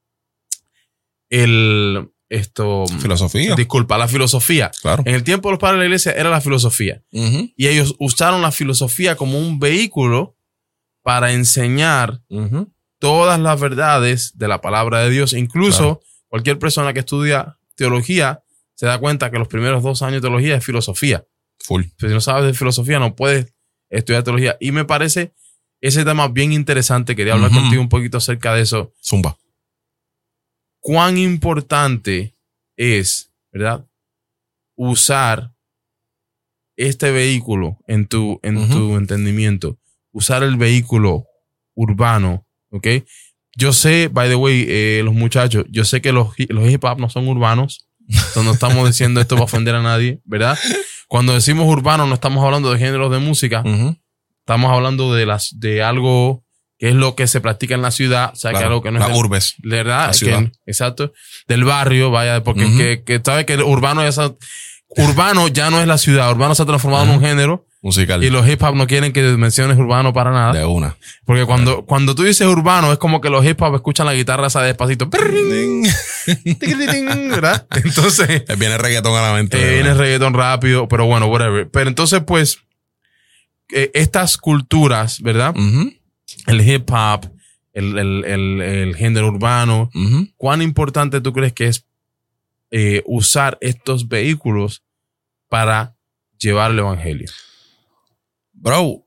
el... Esto, filosofía. Disculpa, la filosofía. Claro. En el tiempo de los padres de la iglesia era la filosofía. Uh-huh. Y ellos usaron la filosofía como un vehículo para enseñar uh-huh. todas las verdades de la palabra de Dios. Incluso claro. cualquier persona que estudia teología se da cuenta que los primeros dos años de teología es filosofía. Full. Si no sabes de filosofía, no puedes estudiar teología. Y me parece ese tema bien interesante. Quería hablar uh-huh. contigo un poquito acerca de eso. Zumba. Cuán importante es, ¿verdad?, usar este vehículo en tu, en uh-huh. tu entendimiento. Usar el vehículo urbano, ¿ok? Yo sé, by the way, eh, los muchachos, yo sé que los, los hip hop no son urbanos. Entonces no estamos diciendo esto para ofender a nadie, ¿verdad? Cuando decimos urbano no estamos hablando de géneros de música. Uh-huh. Estamos hablando de, las, de algo... que es lo que se practica en la ciudad, o sea, claro, que algo que no la es... La urbes. ¿Verdad? La ciudad. Que, exacto. Del barrio, vaya, porque Uh-huh. que, que sabe que el urbano, es, urbano ya no es la ciudad, urbano se ha transformado uh-huh. en un género. Musical. Y los hip hop no quieren que menciones urbano para nada. De una. Porque cuando, uh-huh. cuando tú dices urbano, es como que los hip hop escuchan la guitarra esa despacito. ¿Verdad? Entonces... Viene el reggaetón a la mente. Eh, viene el reggaetón rápido, pero bueno, whatever. Pero entonces, pues, eh, estas culturas, ¿verdad? Uh-huh. El hip hop, el, el, el, el género urbano. Uh-huh. ¿Cuán importante tú crees que es eh, usar estos vehículos para llevar el evangelio? Bro,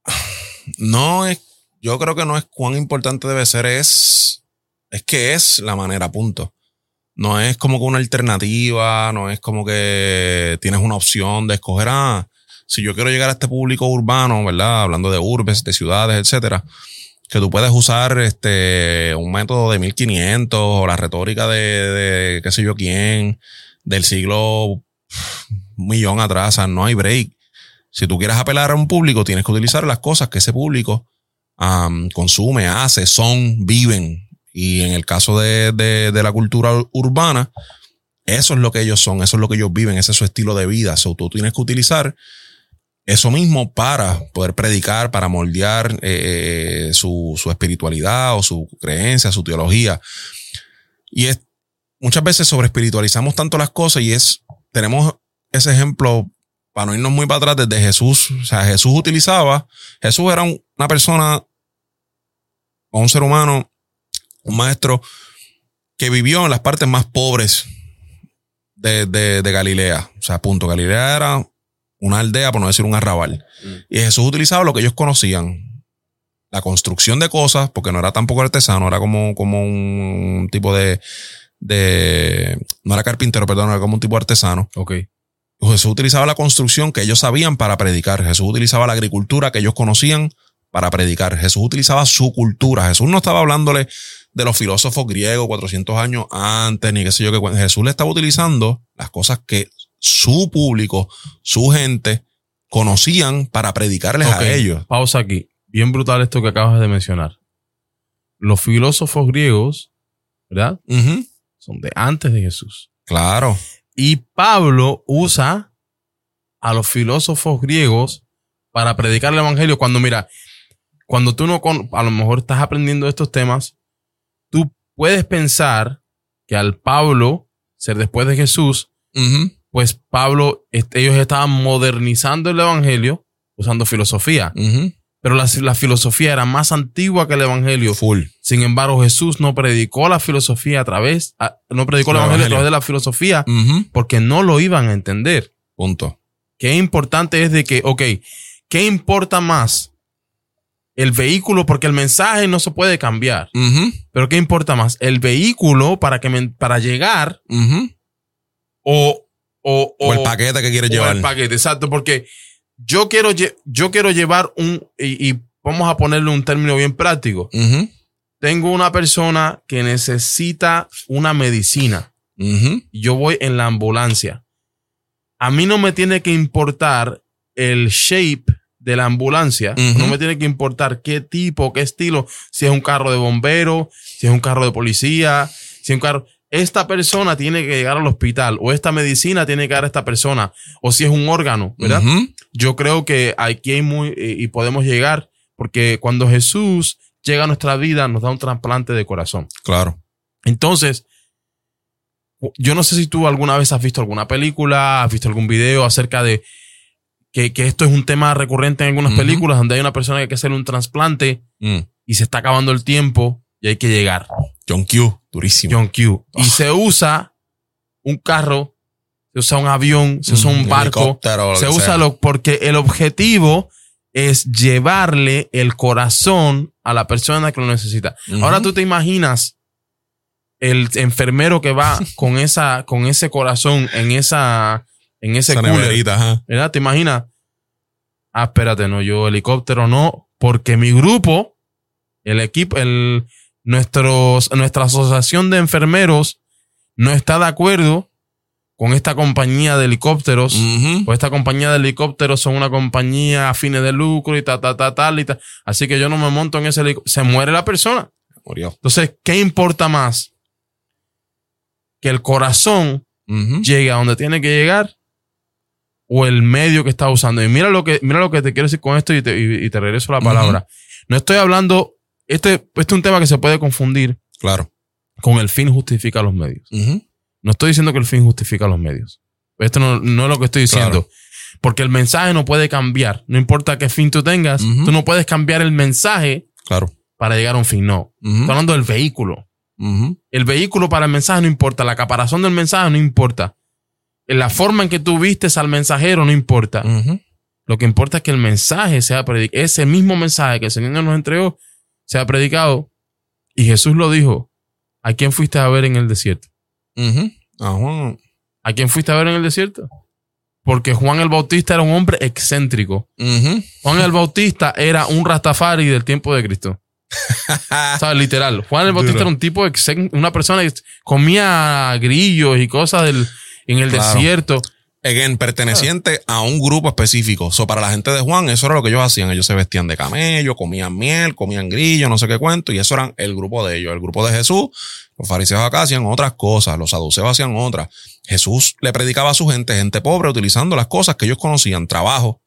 no es, yo creo que no es cuán importante debe ser, es, es que es la manera, punto. No es como que una alternativa, no es como que tienes una opción de escoger, ah, si yo quiero llegar a este público urbano, ¿verdad? Hablando de urbes, de ciudades, etcétera, que tú puedes usar este un método de mil quinientos o la retórica de, de qué sé yo quién, del siglo un millón atrás, o sea, no hay break. Si tú quieres apelar a un público, tienes que utilizar las cosas que ese público um, consume, hace, son, viven. Y en el caso de, de, de la cultura urbana, eso es lo que ellos son, eso es lo que ellos viven, ese es su estilo de vida. So, tú tienes que utilizar eso mismo para poder predicar, para moldear eh, su, su espiritualidad o su creencia, su teología. Y es, muchas veces sobre espiritualizamos tanto las cosas y es, tenemos ese ejemplo para no irnos muy para atrás desde Jesús. O sea, Jesús utilizaba, Jesús era un, una persona o un ser humano, un maestro que vivió en las partes más pobres de, de, de Galilea. O sea, punto. Galilea era una aldea, por no decir un arrabal. Mm. Y Jesús utilizaba lo que ellos conocían. La construcción de cosas, porque no era tampoco artesano, era como, como un tipo de, de... No era carpintero, perdón, era como un tipo artesano. Ok. Jesús utilizaba la construcción que ellos sabían para predicar. Jesús utilizaba la agricultura que ellos conocían para predicar. Jesús utilizaba su cultura. Jesús no estaba hablándole de los filósofos griegos cuatrocientos años antes, ni qué sé yo qué. Jesús le estaba utilizando las cosas que su público, su gente conocían para predicarles okay. a ellos. Pausa aquí. Bien brutal esto que acabas de mencionar. Los filósofos griegos, ¿verdad? Uh-huh. Son de antes de Jesús. Claro. Y Pablo usa a los filósofos griegos para predicar el evangelio. Cuando, mira, cuando tú no, con, a lo mejor estás aprendiendo estos temas, tú puedes pensar que al Pablo ser después de Jesús, uh-huh. pues Pablo, ellos estaban modernizando el evangelio usando filosofía. Uh-huh. Pero la, la filosofía era más antigua que el evangelio. Full. Sin embargo, Jesús no predicó la filosofía a través, a, no predicó el evangelio, evangelio a través de la filosofía uh-huh. porque no lo iban a entender. Punto. Qué importante es de que, ok, ¿qué importa más? El vehículo, porque el mensaje no se puede cambiar. Uh-huh. Pero ¿qué importa más? El vehículo para que me, para llegar uh-huh. o, o, o el paquete que quieres o llevar. El paquete, exacto, porque yo quiero, yo quiero llevar un, y, y vamos a ponerle un término bien práctico. Uh-huh. Tengo una persona que necesita una medicina. Uh-huh. y yo voy en la ambulancia. A mí no me tiene que importar el shape de la ambulancia. Uh-huh. No me tiene que importar qué tipo, qué estilo. Si es un carro de bombero, si es un carro de policía, si es un carro... Esta persona tiene que llegar al hospital, o esta medicina tiene que llegar a esta persona, o si es un órgano, ¿verdad? Uh-huh. Yo creo que aquí hay muy, y podemos llegar, porque cuando Jesús llega a nuestra vida, nos da un trasplante de corazón. Claro. Entonces, yo no sé si tú alguna vez has visto alguna película, has visto algún video acerca de que, que esto es un tema recurrente en algunas uh-huh. películas, donde hay una persona que hay que hacer un trasplante uh-huh. y se está acabando el tiempo y hay que llegar. John Q, durísimo. John Q. Oh. Y se usa un carro, se usa un avión, se usa un, un barco, se usa lo, porque el objetivo es llevarle el corazón a la persona que lo necesita. Uh-huh. Ahora tú te imaginas el enfermero que va con esa, con ese corazón en esa, en ese esa cooler, neverita, ¿verdad? ¿Te imaginas? Ah, espérate, no, yo helicóptero no, porque mi grupo, el equipo, el Nuestros, nuestra asociación de enfermeros no está de acuerdo con esta compañía de helicópteros. Uh-huh. Pues esta compañía de helicópteros son una compañía a fines de lucro y tal, tal, tal, tal, y tal. Así que yo no me monto en ese helicóptero. Se muere la persona. Murió. Entonces, ¿qué importa más? Que el corazón uh-huh. llegue a donde tiene que llegar o el medio que está usando. Y mira lo que, mira lo que te quiero decir con esto y te, y, y te regreso la palabra. Uh-huh. No estoy hablando... Este, este es un tema que se puede confundir. Claro. Con el fin justifica los medios. Uh-huh. No estoy diciendo que el fin justifica los medios. Esto no, no es lo que estoy diciendo. Claro. Porque el mensaje no puede cambiar. No importa qué fin tú tengas. Uh-huh. Tú no puedes cambiar el mensaje claro. para llegar a un fin. No. Uh-huh. Estoy hablando del vehículo. Uh-huh. El vehículo para el mensaje no importa. La caparazón del mensaje no importa. La forma en que tú vistes al mensajero no importa. Uh-huh. Lo que importa es que el mensaje sea predicado. Ese mismo mensaje que el Señor nos entregó se ha predicado, y Jesús lo dijo. ¿A quién fuiste a ver en el desierto? Uh-huh. A Juan. ¿A quién fuiste a ver en el desierto? Porque Juan el Bautista era un hombre excéntrico. Uh-huh. Juan el Bautista era un Rastafari del tiempo de Cristo. ¿Sabes? Literal. Juan el Bautista Duro. Era un tipo, excéntrico, una persona que comía grillos y cosas del, en el claro. desierto. Again, perteneciente a un grupo específico. So, para la gente de Juan, eso era lo que ellos hacían. Ellos se vestían de camello, comían miel, comían grillo, no sé qué cuento. Y eso era el grupo de ellos. El grupo de Jesús, los fariseos acá hacían otras cosas. Los saduceos hacían otras. Jesús le predicaba a su gente, gente pobre, utilizando las cosas que ellos conocían. Trabajo.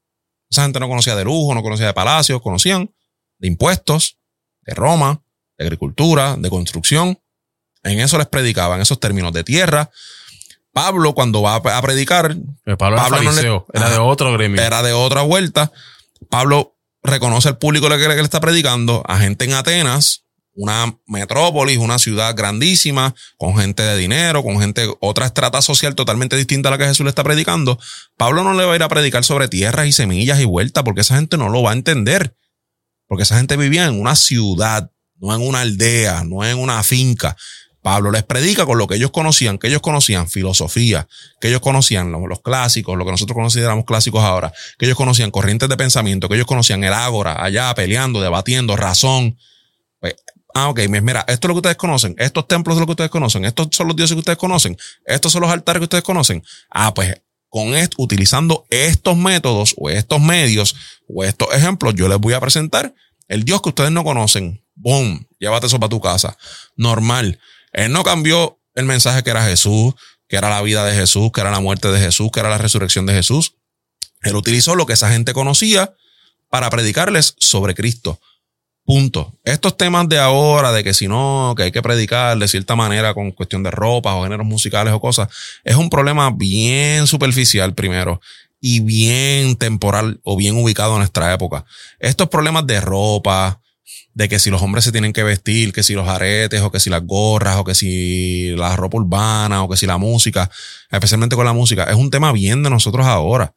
Esa gente no conocía de lujo, no conocía de palacios. Conocían de impuestos, de Roma, de agricultura, de construcción. En eso les predicaba, en esos términos de tierra. Pablo, cuando va a predicar, Pablo, Pablo era, fariseo, no le, era de otro gremio. Era de otra vuelta. Pablo reconoce al público que le, que le está predicando a gente en Atenas, una metrópolis, una ciudad grandísima, con gente de dinero, con gente, otra estrata social totalmente distinta a la que Jesús le está predicando. Pablo no le va a ir a predicar sobre tierras y semillas y vueltas, porque esa gente no lo va a entender. Porque esa gente vivía en una ciudad, no en una aldea, no en una finca. Pablo les predica con lo que ellos conocían, que ellos conocían filosofía, que ellos conocían los, los clásicos, lo que nosotros consideramos clásicos ahora, que ellos conocían corrientes de pensamiento, que ellos conocían el ágora, allá peleando, debatiendo, razón. Pues, ah, ok, mira, esto es lo que ustedes conocen, estos templos son lo que ustedes conocen, estos son los dioses que ustedes conocen, estos son los altares que ustedes conocen. Ah, pues con esto, utilizando estos métodos o estos medios o estos ejemplos, yo les voy a presentar el Dios que ustedes no conocen. Boom, llévate eso para tu casa. Normal. Él no cambió el mensaje que era Jesús, que era la vida de Jesús, que era la muerte de Jesús, que era la resurrección de Jesús. Él utilizó lo que esa gente conocía para predicarles sobre Cristo. Punto. Estos temas de ahora, de que si no, que hay que predicar de cierta manera con cuestión de ropa o géneros musicales o cosas, es un problema bien superficial primero y bien temporal o bien ubicado en nuestra época. Estos problemas de ropa, de que si los hombres se tienen que vestir, que si los aretes, o que si las gorras, o que si la ropa urbana, o que si la música, especialmente con la música, es un tema bien de nosotros ahora.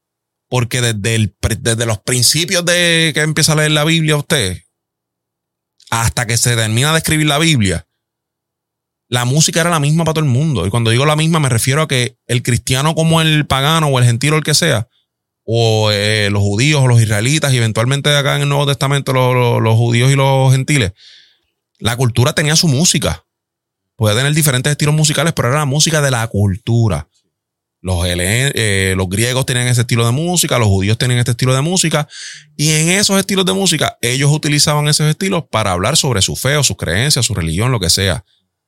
Porque desde, el, desde los principios de que empieza a leer la Biblia usted, hasta que se termina de escribir la Biblia, la música era la misma para todo el mundo. Y cuando digo la misma me refiero a que el cristiano como el pagano o el gentil o el que sea, o eh, los judíos o los israelitas, y eventualmente acá en el Nuevo Testamento los, los, los judíos y los gentiles, la cultura tenía su música. puede tener diferentes estilos musicales, pero era la música de la cultura. Los, helen, eh, los griegos tenían ese estilo de música, los judíos tenían este estilo de música, y en esos estilos de música ellos utilizaban esos estilos para hablar sobre su fe o sus creencias, su religión, lo que sea.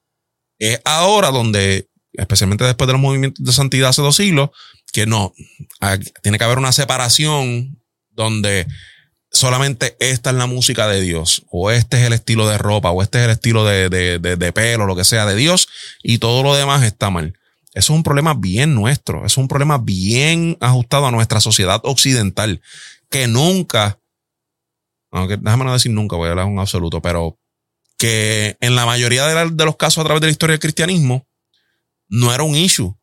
Es ahora donde, especialmente después de los movimientos de santidad hace dos siglos, que no, tiene que haber una separación donde solamente esta es la música de Dios, o este es el estilo de ropa, o este es el estilo de, de, de, de pelo, lo que sea de Dios, y todo lo demás está mal. Eso es un problema bien nuestro, eso es un problema bien ajustado a nuestra sociedad occidental, que nunca, aunque déjame no decir nunca, voy a hablar un absoluto, pero que en la mayoría de, la, de los casos a través de la historia del cristianismo no era un issue.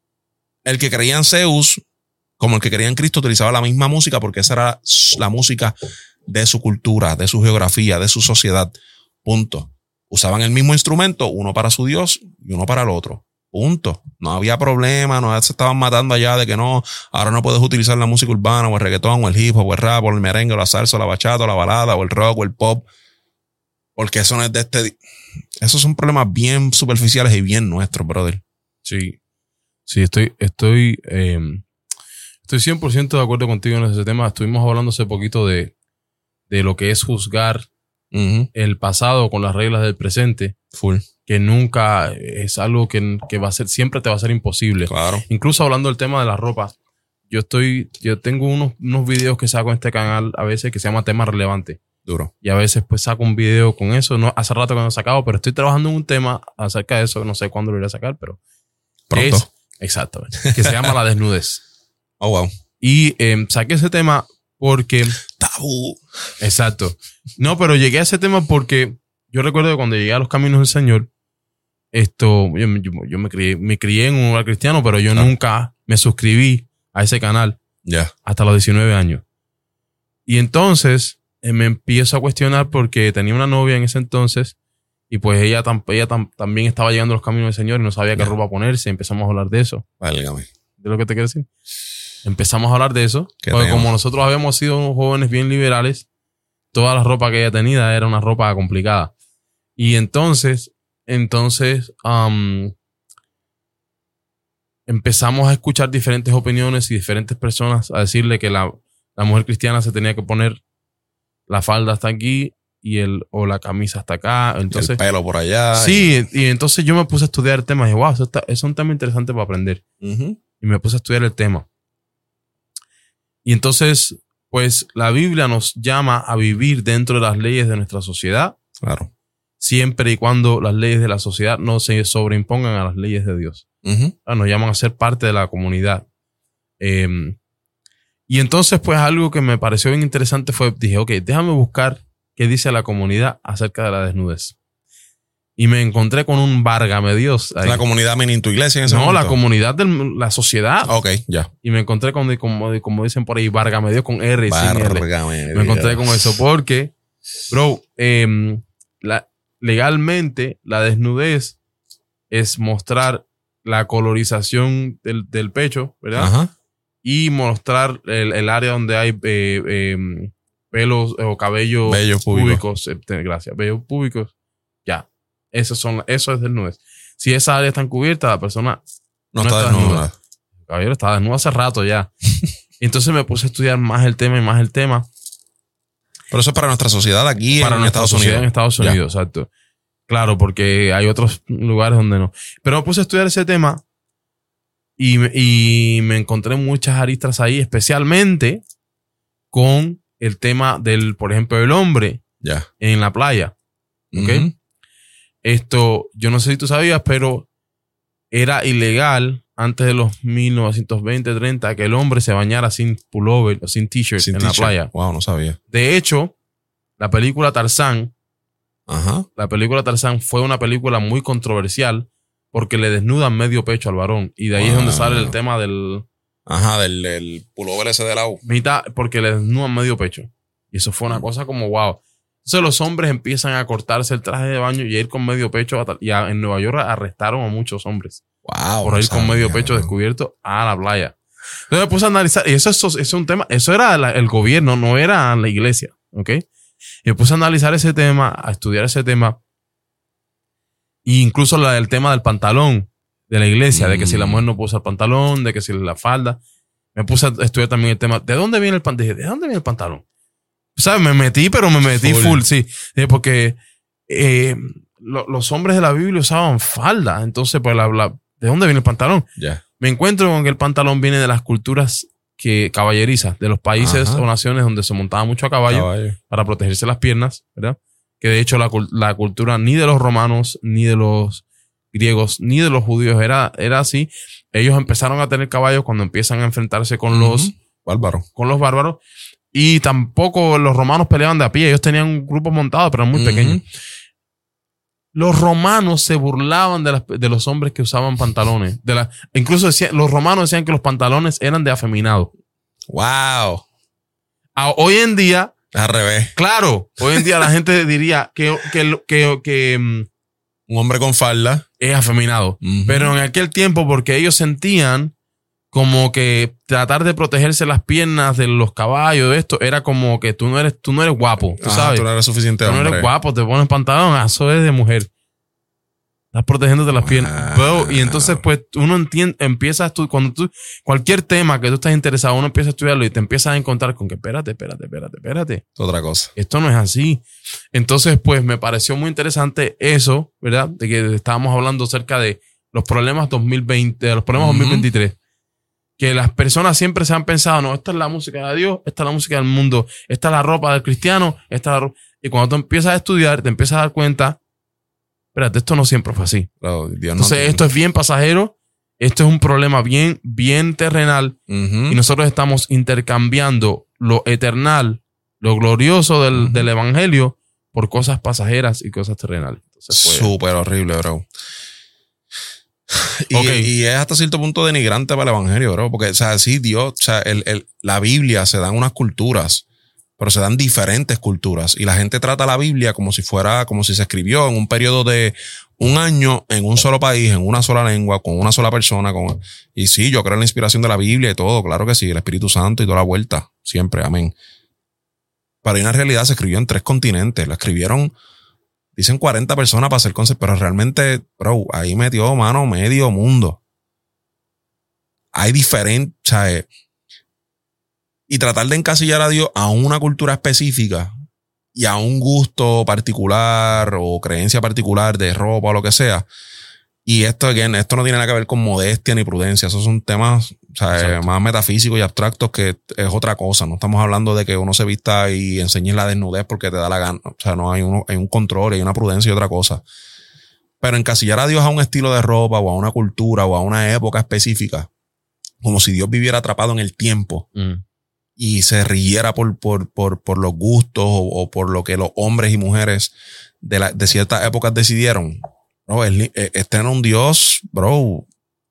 El que creía en Zeus, como el que creía en Cristo, utilizaba la misma música porque esa era la música de su cultura, de su geografía, de su sociedad. Punto. Usaban el mismo instrumento, uno para su Dios y uno para el otro. Punto. No había problema, no se estaban matando allá de que no, ahora no puedes utilizar la música urbana o el reggaetón o el hip hop o el rap o el merengue o la salsa o la bachata o la balada o el rock o el pop. Porque eso no es de este... Esos son problemas bien superficiales y bien nuestros, brother. Sí. Sí, estoy, estoy, eh, estoy cien por ciento de acuerdo contigo en ese tema. Estuvimos hablando hace poquito de, de lo que es juzgar uh-huh. el pasado con las reglas del presente. Full. Que nunca es algo que, que va a ser, siempre te va a ser imposible. Claro. Incluso hablando del tema de la ropa, yo estoy, yo tengo unos, unos videos que saco en este canal a veces que se llama Tema Relevante. Duro. Y a veces pues saco un video con eso. No, hace rato que no he sacado, pero estoy trabajando en un tema acerca de eso. No sé cuándo lo iré a sacar, pero... Pronto. Es, exactamente. Que se llama La Desnudez. Oh, wow. Y eh, saqué ese tema porque... Tabú. Exacto. No, pero llegué a ese tema porque yo recuerdo que cuando llegué a los caminos del Señor, esto, yo, yo, yo me, crié, me crié en un lugar cristiano, pero yo ah. nunca me suscribí a ese canal yeah. hasta los diecinueve años. Y entonces eh, me empiezo a cuestionar porque tenía una novia en ese entonces y pues ella, tam, ella tam, también estaba llegando a los caminos del Señor y no sabía yeah. qué ropa ponerse. Empezamos a hablar de eso. Válgame. ¿De lo que te quiero decir? Empezamos a hablar de eso. Porque como nosotros habíamos sido unos jóvenes bien liberales, toda la ropa que ella tenía era una ropa complicada. Y entonces, entonces, um, empezamos a escuchar diferentes opiniones y diferentes personas a decirle que la, la mujer cristiana se tenía que poner la falda hasta aquí y el, o la camisa hasta acá. Entonces, el pelo por allá. Sí, y, y entonces yo me puse a estudiar el tema y dije, wow, eso, está, eso es un tema interesante para aprender. Uh-huh. Y me puse a estudiar el tema. Y entonces, pues la Biblia nos llama a vivir dentro de las leyes de nuestra sociedad. Claro. Siempre y cuando las leyes de la sociedad no se sobreimpongan a las leyes de Dios. Uh-huh. Nos llaman a ser parte de la comunidad. Eh, y entonces, pues algo que me pareció bien interesante fue, dije, ok, déjame buscar qué dice la comunidad acerca de la desnudez. Y me encontré con un Válgame Dios ahí. ¿La comunidad en tu iglesia en ese No, momento? la comunidad de la sociedad. Ok, ya. Y me encontré con, como, como dicen por ahí, Válgame Dios con R y sin R. Dios. Me encontré con eso porque, bro, eh, la, legalmente la desnudez es mostrar la colorización del, del pecho, ¿verdad? Ajá. Y mostrar el, el área donde hay eh, eh, pelos o cabellos Bellos públicos. públicos. Eh, gracias, bellos públicos. Ya. Esos son, eso es desnudez. Si esa área está encubierta, la persona no, no está, está desnuda. desnuda. El caballero está desnudo hace rato ya. Entonces me puse a estudiar más el tema y más el tema. Pero eso es para nuestra sociedad aquí para en Estados Unidos. Para nuestra sociedad en Estados Unidos, ya. Exacto. Claro, porque hay otros lugares donde no. Pero me puse a estudiar ese tema y, y me encontré muchas aristas ahí, especialmente con el tema del, por ejemplo, el hombre ya. en la playa. ¿Ok? Uh-huh. Esto, yo no sé si tú sabías, pero era ilegal antes de los mil novecientos veinte, treinta que el hombre se bañara sin pullover o sin t-shirt sin en t-shirt. La playa. Wow, no sabía. De hecho, la película Tarzán, Ajá. la película Tarzán fue una película muy controversial porque le desnudan medio pecho al varón. Y de ahí wow. es donde sale el tema del... Ajá, del, del pullover ese de lado. Mitad, porque le desnudan medio pecho. Y eso fue una cosa como wow. Entonces los hombres empiezan a cortarse el traje de baño y a ir con medio pecho. A, y a, en Nueva York arrestaron a muchos hombres. Wow. Por ir con medio pecho descubierto a la playa. Entonces me puse a analizar. Y eso, eso, eso es un tema. Eso era la, el gobierno, no era la iglesia. ¿Ok? Y me puse a analizar ese tema, a estudiar ese tema. Y incluso la, el tema del pantalón de la iglesia, Mm. de que si la mujer no puede usar pantalón, de que si la falda. Me puse a estudiar también el tema. ¿De dónde viene el pantalón? Dije, ¿de dónde viene el pantalón? ¿Sabes? Me metí, pero me metí full, Full. sí. Eh, porque eh, lo- los hombres de la Biblia usaban falda. Entonces, pues, la, la- ¿de dónde viene el pantalón? Ya. Me encuentro con que el pantalón viene de las culturas que caballerizas, de los países Ajá. o naciones donde se montaba mucho a caballo, Caballo. para protegerse las piernas, ¿verdad? Que de hecho la, cul- la cultura ni de los romanos, ni de los griegos, ni de los judíos era, era así. Ellos empezaron a tener caballos cuando empiezan a enfrentarse con Ujú. los, Bárbaro. con los bárbaros. Y tampoco los romanos peleaban de a pie. Ellos tenían un grupo montado, pero eran muy Ujú. pequeños. Los romanos se burlaban de, las- de los hombres que usaban pantalones. De la, incluso decían- los romanos decían que los pantalones eran de afeminado. Wow. A- hoy en día, Al revés. claro, hoy en día la gente diría que, que, que, que, mm, Un hombre con falda. es afeminado. Ujú. Pero en aquel tiempo, porque ellos sentían como que tratar de protegerse las piernas de los caballos, de esto, era como que tú no eres, tú no eres guapo, tú Ajá, sabes. tú no eres suficiente Tú no hombre. eres guapo, te pones pantalón, ah, eso es de mujer. Estás protegiéndote las piernas. Bro, y entonces, pues, uno entiende, empiezas tú, cuando tú, cualquier tema que tú estás interesado, uno empieza a estudiarlo y te empiezas a encontrar con que, espérate, espérate, espérate, espérate. Es otra cosa. Esto no es así. Entonces, pues, me pareció muy interesante eso, ¿verdad? De que estábamos hablando acerca de los problemas dos mil veinte, de los problemas Ujú. dos mil veintitrés. Que las personas siempre se han pensado, no, esta es la música de Dios, esta es la música del mundo, esta es la ropa del cristiano, esta es la ropa. Y cuando tú empiezas a estudiar, te empiezas a dar cuenta, espérate, esto no siempre fue así. Pero Dios Entonces, no esto es bien pasajero, esto es un problema bien, bien terrenal, Ujú. y nosotros estamos intercambiando lo eternal, lo glorioso del, Ujú. del evangelio, por cosas pasajeras y cosas terrenales. Entonces, pues, Súper horrible, bro. Y, Ok. y es hasta cierto punto denigrante para el evangelio, bro. Porque, o sea, sí, Dios, o sea, el, el- la Biblia se dan unas culturas, pero se dan diferentes culturas. Y la gente trata la Biblia como si fuera, como si se escribió en un periodo de un año en un solo país, en una sola lengua, con una sola persona. Con, y sí, yo creo en la inspiración de la Biblia y todo, claro que sí, el Espíritu Santo y toda la vuelta, siempre, amén. Pero en realidad se escribió en tres continentes, la escribieron. Dicen cuarenta personas para hacer concepto, pero realmente, bro, ahí metió mano medio mundo. Hay diferentes, ¿sabes? Y tratar de encasillar a Dios a una cultura específica y a un gusto particular o creencia particular de ropa o lo que sea. Y esto, again, esto no tiene nada que ver con modestia ni prudencia. Esos son temas, ¿sabes? Exacto. Más metafísicos y abstractos, que es otra cosa. No estamos hablando de que uno se vista y enseñe la desnudez porque te da la gana. O sea, no hay, uno, hay un control, hay una prudencia y otra cosa. Pero encasillar a Dios a un estilo de ropa o a una cultura o a una época específica, como si Dios viviera atrapado en el tiempo mm, y se rigiera por, por, por, por los gustos o, o por lo que los hombres y mujeres de, la, de ciertas épocas decidieron. Bro, es, li- es, es tener un Dios, bro,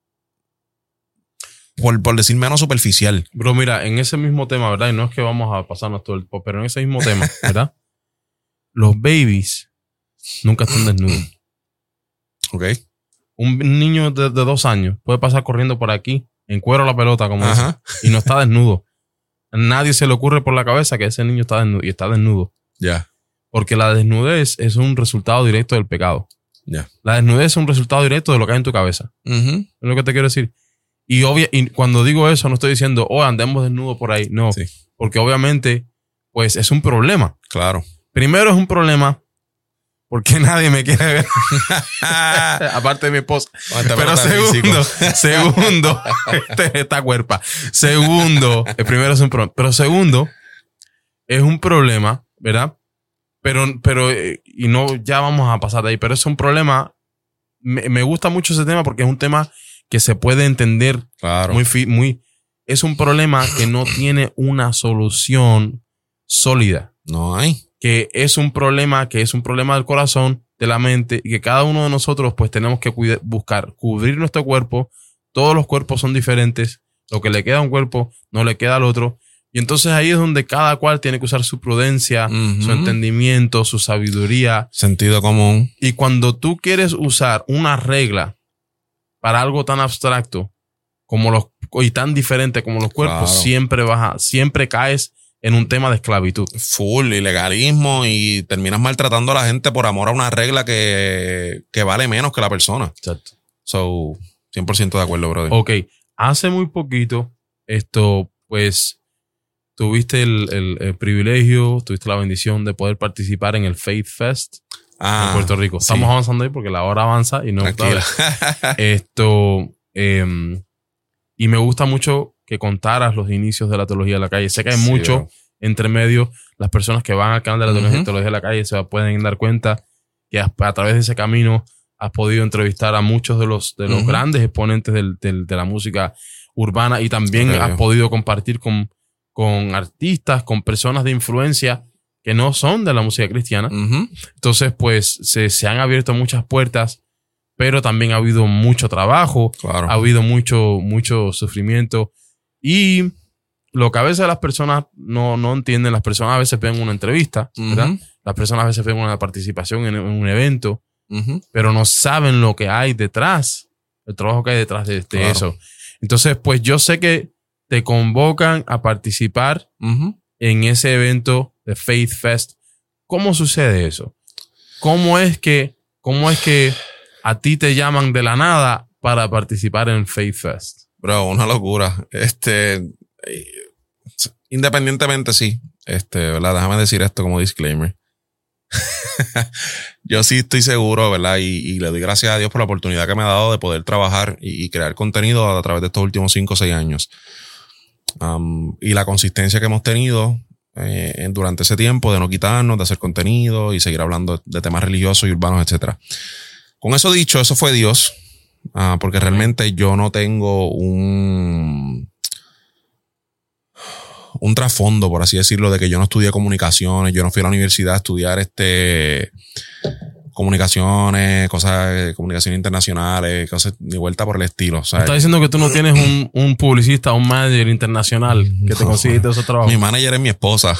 por, por decir menos superficial. Bro, mira, en ese mismo tema, ¿verdad? Y no es que vamos a pasarnos todo el tiempo, pero en ese mismo tema, ¿verdad? Los babies nunca están desnudos. ¿Ok? Un niño de, de dos años puede pasar corriendo por aquí, en cuero a la pelota, como dicen, Ajá. y no está desnudo. A nadie se le ocurre por la cabeza que ese niño está desnudo, y está desnudo. Ya, Porque la desnudez es un resultado directo del pecado. ya. La desnudez es un resultado directo de lo que hay en tu cabeza. Ujú. Es lo que te quiero decir. Y, obvia, y cuando digo eso, no estoy diciendo, oh, andemos desnudos por ahí. No, Sí. porque obviamente, pues es un problema. Claro. Primero es un problema porque nadie me quiere ver, aparte de mi esposa. Pero segundo, segundo, este- esta cuerpa. Segundo, el primero es un problema. Pero segundo, es un problema, ¿verdad? Pero, pero, eh, y no, ya vamos a pasar de ahí, pero es un problema. Me, me gusta mucho ese tema porque es un tema que se puede entender Claro. muy, fi- muy, es un problema que no tiene una solución sólida. No hay. Que es un problema, que es un problema del corazón, de la mente, y que cada uno de nosotros pues tenemos que cuida- buscar cubrir nuestro cuerpo. Todos los cuerpos son diferentes. Lo que le queda a un cuerpo no le queda al otro. Y entonces ahí es donde cada cual tiene que usar su prudencia, Ujú. su entendimiento, su sabiduría. Sentido común. Y cuando tú quieres usar una regla para algo tan abstracto como los y tan diferente como los cuerpos, Claro. siempre vas a, siempre caes en un tema de esclavitud. Full, ilegalismo, y terminas maltratando a la gente por amor a una regla que, que vale menos que la persona. Exacto. So, cien por ciento de acuerdo, brother. Ok, hace muy poquito, esto, pues, tuviste el, el, el privilegio, tuviste la bendición de poder participar en el Faith Fest ah, en Puerto Rico. Estamos sí. avanzando ahí porque la hora avanza y no... Tranquila. Esto, eh, y me gusta mucho que contaras los inicios de la teología de la calle. Sé que hay Sí, mucho bro. entre medio. Las personas que van al canal de la teología, Uh-huh. teología de la calle se pueden dar cuenta que a, a través de ese camino has podido entrevistar a muchos de los, de los Uh-huh. grandes exponentes del, del, de la música urbana, y también Okay. has podido compartir con, con artistas, con personas de influencia que no son de la música cristiana. Uh-huh. Entonces, pues, se, se han abierto muchas puertas, pero también ha habido mucho trabajo, Claro. ha habido mucho, mucho sufrimiento. Y lo que a veces las personas no, no entienden, las personas a veces ven una entrevista, ¿verdad? Uh-huh. Las personas a veces ven una participación en, en un evento, Uh-huh. pero no saben lo que hay detrás, el trabajo que hay detrás de, de Claro. eso. Entonces, pues yo sé que te convocan a participar Uh-huh. en ese evento de Faith Fest. ¿Cómo sucede eso? ¿Cómo es que, cómo es que a ti te llaman de la nada para participar en Faith Fest? Bro, una locura. Este, eh, independientemente, sí. Este, ¿verdad? Déjame decir esto como disclaimer. Yo sí estoy seguro, ¿verdad? Y, y le doy gracias a Dios por la oportunidad que me ha dado de poder trabajar y, y crear contenido a través de estos últimos cinco o seis años. Um, y la consistencia que hemos tenido eh, durante ese tiempo de no quitarnos, de hacer contenido y seguir hablando de temas religiosos y urbanos, etcétera. Con eso dicho, eso fue Dios. Uh, porque realmente yo no tengo un... un trasfondo, por así decirlo, de que yo no estudié comunicaciones, yo no fui a la universidad a estudiar este comunicaciones, cosas, comunicaciones internacionales, cosas ni vuelta por el estilo. ¿Sabes? ¿Estás diciendo que tú no tienes un, un publicista, un manager internacional que te No, conseguiste esos trabajos? Mi manager es mi esposa.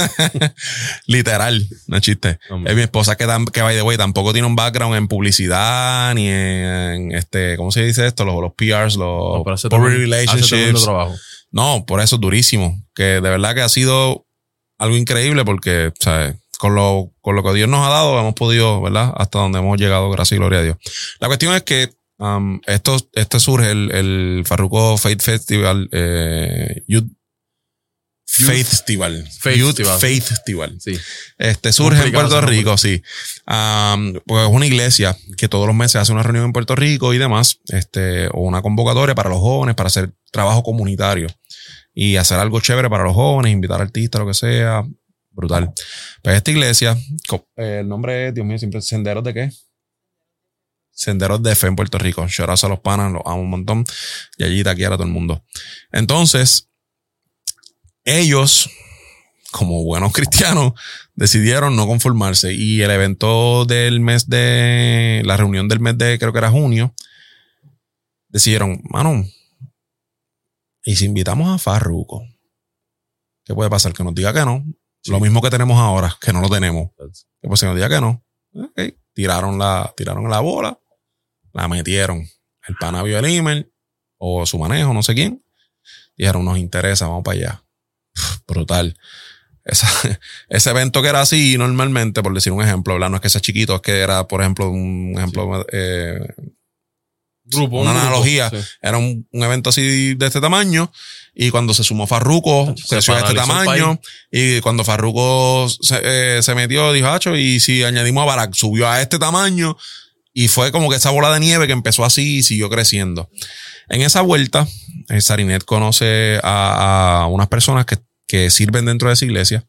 Literal, no es chiste. Hombre. Es mi esposa que, tam- que by the way, tampoco tiene un background en publicidad ni en, este, ¿cómo se dice esto? Los, los P Rs, los No, pero hace public tremendo- hace tremendo relationships. trabajo. No, por eso es durísimo. Que de verdad que ha sido algo increíble porque, ¿sabes? Con lo, con lo que Dios nos ha dado, hemos podido, ¿verdad? Hasta donde hemos llegado, gracias y gloria a Dios. La cuestión es que um, esto, este surge el, el Farruko Faith Festival, eh, Youth, Youth Faith Festival. Faith Youth Festival. Faith Festival. Sí. Este surge en Complicado Puerto ese nombre. Rico, sí. Um, pues es una iglesia que todos los meses hace una reunión en Puerto Rico y demás, este, o una convocatoria para los jóvenes para hacer trabajo comunitario y hacer algo chévere para los jóvenes, invitar artistas, lo que sea. Brutal. Pues esta iglesia, co- eh, el nombre es, Dios mío, siempre ¿Senderos de qué? Senderos de Fe en Puerto Rico. Shoutouts a los panas, los amo un montón. Y allí taquear a todo el mundo. Entonces, ellos, como buenos cristianos, decidieron no conformarse. Y el evento del mes de, la reunión del mes de, creo que era junio, decidieron, mano, ¿y si invitamos a Farruko? ¿Qué puede pasar? Que nos diga que no. Sí. Lo mismo que tenemos ahora, que no lo tenemos. Que pues si nos diga que no. Okay. Tiraron la, tiraron la bola, la metieron. El pana vio el email o su manejo, no sé quién. Dijeron, nos interesa, vamos para allá. Brutal. Esa, ese evento que era así normalmente, por decir un ejemplo, ¿verdad? No es que sea chiquito, es que era, por ejemplo, un ejemplo, eh, Grupo, una un grupo, analogía. sí. Era un, un evento así de este tamaño. Y cuando se sumó Farruko, Se creció de este paralizó el tamaño. Y cuando Farruko se, eh, se metió, dijo, Hacho, y si añadimos a Barack, subió a este tamaño. Y fue como que esa bola de nieve que empezó así y siguió creciendo. En esa vuelta, eh, Sarinet conoce a, a unas personas que, que sirven dentro de esa iglesia.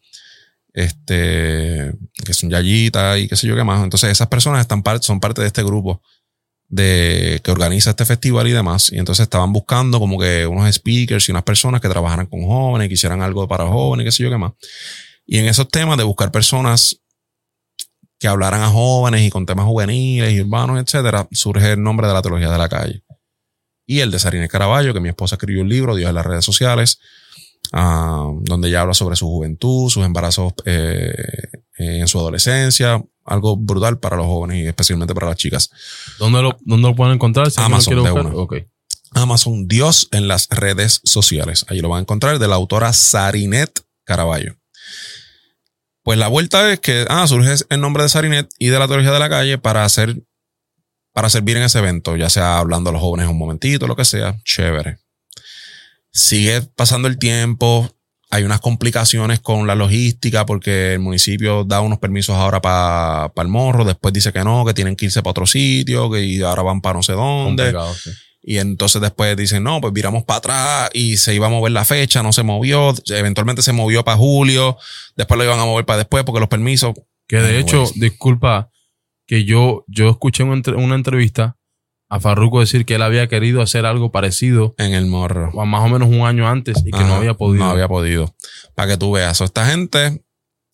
Este, que son yayitas y qué sé yo qué más. Entonces esas personas están parte, son parte de este grupo de que organiza este festival y demás. Y entonces estaban buscando como que unos speakers y unas personas que trabajaran con jóvenes, que hicieran algo para jóvenes, qué sé yo qué más. Y en esos temas de buscar personas que hablaran a jóvenes y con temas juveniles y urbanos, etcétera, surge el nombre de la teología de la calle. Y el de Sarinet Caraballo, que mi esposa escribió un libro, Dios en las redes sociales, uh, donde ella habla sobre su juventud, sus embarazos eh, en su adolescencia, algo brutal para los jóvenes y especialmente para las chicas. ¿Dónde lo, dónde lo pueden encontrar? Si Amazon, alguien lo quiere de buscar. una. Ok. Amazon, Dios en las redes sociales. Ahí lo van a encontrar, de la autora Sarinet Caraballo. Pues la vuelta es que ah, surge el nombre de Sarinet y de la teología de la calle para hacer, para servir en ese evento, ya sea hablando a los jóvenes un momentito, lo que sea, chévere. Sigue pasando el tiempo, hay unas complicaciones con la logística porque el municipio da unos permisos ahora para pa el morro, después dice que no, que tienen que irse para otro sitio, que y ahora van para no sé dónde. Sí. Y entonces después dicen, no, pues viramos para atrás y se iba a mover la fecha, no se movió, eventualmente se movió para julio, después lo iban a mover para después porque los permisos... Que de hecho, disculpa, que yo, yo escuché una, una entrevista a Farruko decir que él había querido hacer algo parecido en el morro, más o menos un año antes y que Ajá, no había podido. No había podido. Para que tú veas, esta gente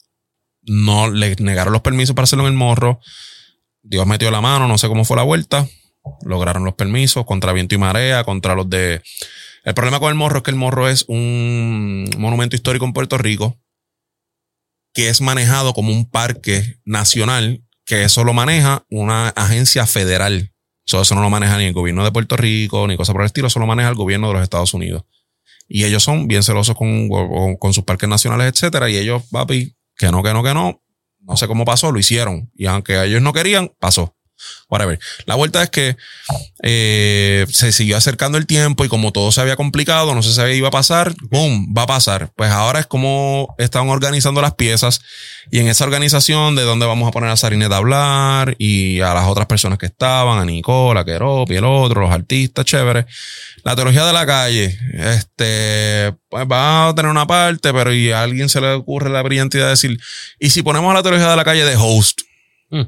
no le negaron los permisos para hacerlo en el morro. Dios metió la mano, no sé cómo fue la vuelta. Lograron los permisos contra viento y marea, contra los de... El problema con el morro es que el morro es un monumento histórico en Puerto Rico que es manejado como un parque nacional, que eso lo maneja una agencia federal. So, eso no lo maneja ni el gobierno de Puerto Rico, ni cosa por el estilo, eso lo maneja el gobierno de los Estados Unidos. Y ellos son bien celosos con, con, con sus parques nacionales, etcétera. Y ellos, papi, que no, que no, que no. No sé cómo pasó, lo hicieron. Y aunque ellos no querían, pasó. Whatever. La vuelta es que eh, se siguió acercando el tiempo y como todo se había complicado, no se sabía qué iba a pasar, ¡boom! Va a pasar. Pues ahora es como están organizando las piezas y en esa organización de donde vamos a poner a Sarinet a hablar y a las otras personas que estaban, a Nicola, a Keropi, el otro, los artistas, chévere. La teología de la calle, este, pues va a tener una parte, pero y a alguien se le ocurre la brillante idea de decir, ¿y si ponemos a la teología de la calle de host? Mm.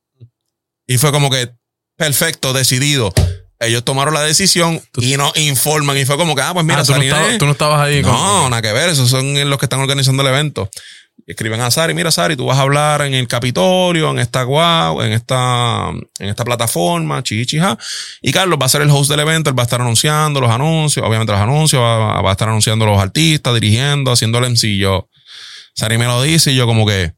Y fue como que, perfecto, decidido. Ellos tomaron la decisión y nos informan. Y fue como que, ah, pues mira, ah, ¿tú, no estabas, tú no estabas ahí. No, con... nada que ver. Esos son los que están organizando el evento. Y escriben a Sari, mira, Sari, tú vas a hablar en el Capitolio, en esta guau, en esta, en esta plataforma, chichija. Y Carlos va a ser el host del evento. Él va a estar anunciando los anuncios, obviamente los anuncios, va, va a estar anunciando los artistas, dirigiendo, haciendo el M C. Yo, Sari me lo dice y yo como que,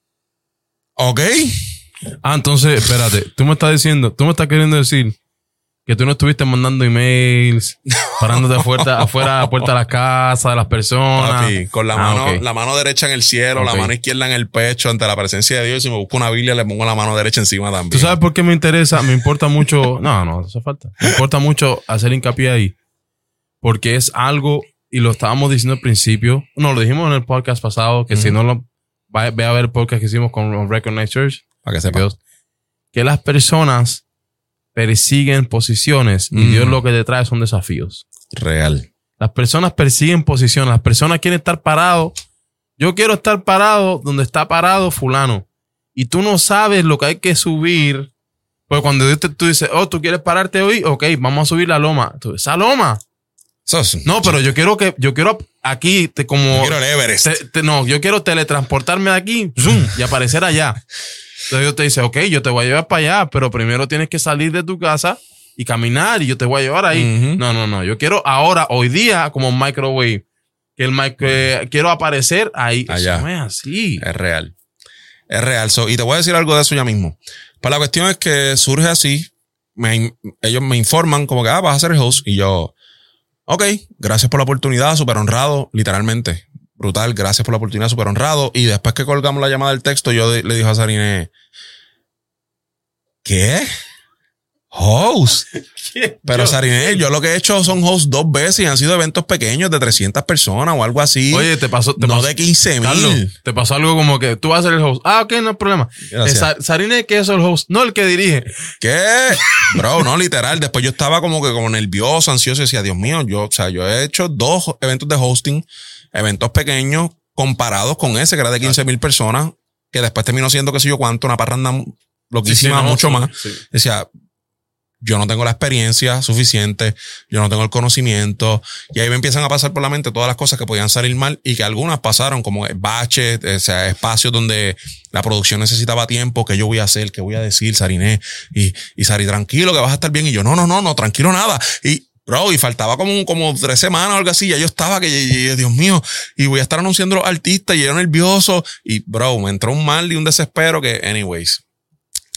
ok. Ah, entonces, espérate, tú me estás diciendo, tú me estás queriendo decir que tú no estuviste mandando emails, parándote afuera, afuera a la puerta de la casa, de las personas. Papi, con la, ah, mano, okay. la mano derecha en el cielo, okay. la mano izquierda en el pecho, ante la presencia de Dios. Si me busco una Biblia, le pongo la mano derecha encima también. ¿Tú sabes por qué me interesa? Me importa mucho, no, no, eso falta. Me importa mucho hacer hincapié ahí, porque es algo, y lo estábamos diciendo al principio, no, lo dijimos en el podcast pasado, que uh-huh. si no lo, ve a ver el podcast que hicimos con Recognize Church, para que sepa. Que las personas persiguen posiciones y mm. Dios lo que te trae son desafíos. Real. Las personas persiguen posiciones. Las personas quieren estar parados. Yo quiero estar parado donde está parado fulano. Y tú no sabes lo que hay que subir. Porque cuando Dios te, tú dices, oh, ¿tú quieres pararte hoy? Ok, vamos a subir la loma. Tú, ¿esa loma? Sos, no, pero yo quiero que, yo quiero aquí, te, como... Yo quiero el Everest. Te, te, no, yo quiero teletransportarme de aquí, zoom, y aparecer allá. Entonces Dios te dice, ok, yo te voy a llevar para allá, pero primero tienes que salir de tu casa y caminar y yo te voy a llevar ahí. Uh-huh. No, no, no. Yo quiero ahora, hoy día, como microwave, que el micro, uh-huh. quiero aparecer ahí. Allá. Eso no es así. Es real. Es real. So, y te voy a decir algo de eso ya mismo. Pues la cuestión es que surge así. Me, ellos me informan como que, ah, vas a ser el host. Y yo, ok, gracias por la oportunidad, súper honrado, literalmente. Brutal, gracias por la oportunidad, súper honrado. Y después que colgamos la llamada del texto, yo de, le dije a Sarinet, ¿qué? Host. ¿Qué? Pero Sarinet, yo lo que he hecho son hosts dos veces y han sido eventos pequeños de trescientas personas o algo así. Oye, te pasó. Te no pasó, de quince mil. Te pasó algo como que tú vas a ser el host. Ah, ok, no hay problema. Eh, Sarinet, ¿qué es el host? No el que dirige. ¿Qué? Bro, no, literal. Después yo estaba como que como nervioso, ansioso y decía, Dios mío, yo, o sea, yo he hecho dos eventos de hosting, eventos pequeños comparados con ese que era de quince mil personas, que después terminó siendo qué sé yo cuánto, una parranda loquísima, sí, sí, no, mucho sí, más. Sí. Decía, yo no tengo la experiencia suficiente, yo no tengo el conocimiento, y ahí me empiezan a pasar por la mente todas las cosas que podían salir mal y que algunas pasaron como baches, o sea, espacios donde la producción necesitaba tiempo, ¿qué yo voy a hacer? ¿Qué voy a decir, Sarinet? Y, y Sari, tranquilo, que vas a estar bien. Y yo, no, no, no, no, tranquilo nada. Y bro, y faltaba como, como tres semanas o algo así. Ya yo estaba que, y, y, Dios mío, y voy a estar anunciando a los artistas y yo nervioso. Y bro, me entró un mal y un desespero que, anyways,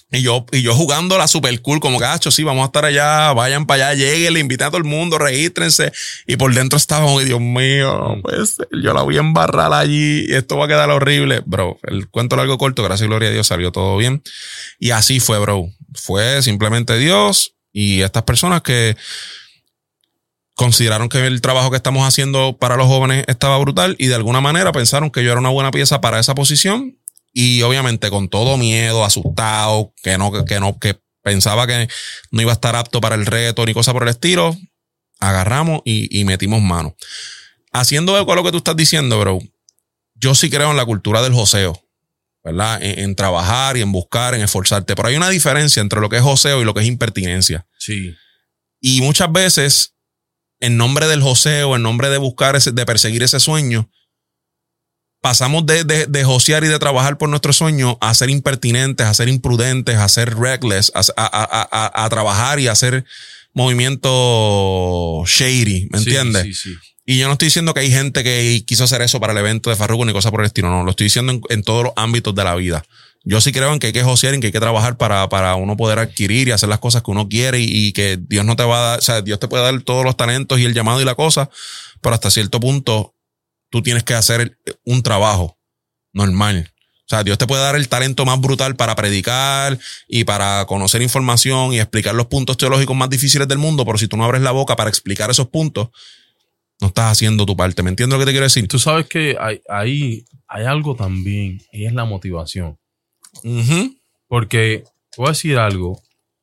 Y yo, y yo jugando la super cool, como que, acho, sí, vamos a estar allá, vayan para allá, lleguen, le invité a todo el mundo, regístrense. Y por dentro estaba como, Dios mío, pues yo la voy a embarrar allí y esto va a quedar horrible. Bro, el cuento largo corto, gracias y gloria a Dios, salió todo bien. Y así fue, bro. Fue simplemente Dios y estas personas que consideraron que el trabajo que estamos haciendo para los jóvenes estaba brutal y de alguna manera pensaron que yo era una buena pieza para esa posición. Y obviamente con todo miedo, asustado, que no, que no, que pensaba que no iba a estar apto para el reto ni cosa por el estilo, agarramos y, y metimos mano. Haciendo eco a lo que tú estás diciendo, bro, yo sí creo en la cultura del joseo, ¿verdad? En, en trabajar y en buscar, en esforzarte. Pero hay una diferencia entre lo que es joseo y lo que es impertinencia. Sí. Y muchas veces, en nombre del joseo, en nombre de buscar, ese, de perseguir ese sueño, pasamos de, de, de josear y de trabajar por nuestro sueño a ser impertinentes, a ser imprudentes, a ser reckless, a, a, a, a, a trabajar y a hacer movimientos shady, ¿me entiendes? Sí, sí, sí. Y yo no estoy diciendo que hay gente que quiso hacer eso para el evento de Farruko ni cosa por el estilo, no, lo estoy diciendo en, en todos los ámbitos de la vida. Yo sí creo en que hay que josear, en que hay que trabajar para, para uno poder adquirir y hacer las cosas que uno quiere y, y que Dios no te va a dar, o sea, Dios te puede dar todos los talentos y el llamado y la cosa, pero hasta cierto punto tú tienes que hacer un trabajo normal. O sea, Dios te puede dar el talento más brutal para predicar y para conocer información y explicar los puntos teológicos más difíciles del mundo, pero si tú no abres la boca para explicar esos puntos, no estás haciendo tu parte. ¿Me entiendes lo que te quiero decir? Tú sabes que hay, hay, hay algo también y es la motivación. Uh-huh. Porque voy a decir algo.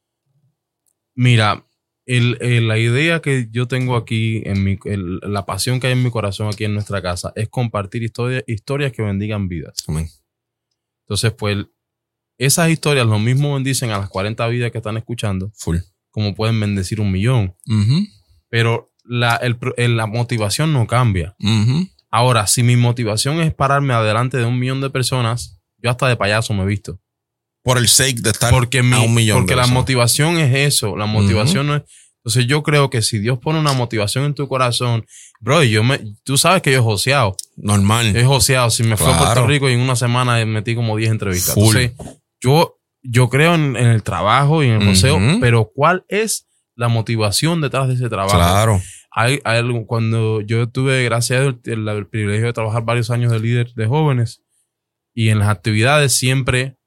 Mira, El, el, la idea que yo tengo aquí, en mi, el, la pasión que hay en mi corazón aquí en nuestra casa es compartir historia, historias que bendigan vidas. Amén. Entonces, pues, esas historias lo mismo bendicen a las cuarenta vidas que están escuchando, Full. como pueden bendecir un millón. Uh-huh. Pero la, el, el, la motivación no cambia. Uh-huh. Ahora, si mi motivación es pararme adelante de un millón de personas, yo hasta de payaso me he visto. Por el sake de estar porque mi, a un millón Porque de la personas. motivación es eso. La motivación uh-huh. no es... Entonces yo creo que si Dios pone una motivación en tu corazón, bro, yo me, tú sabes que yo he joseado. Normal. He joseado. Si me claro. fui a Puerto Rico y en una semana metí como diez entrevistas. Full. Entonces yo, yo creo en, en el trabajo y en el joseo, uh-huh. pero ¿cuál es la motivación detrás de ese trabajo? Claro. Hay, hay algo, cuando yo tuve, gracias a Dios, el, el privilegio de trabajar varios años de líder de jóvenes y en las actividades siempre...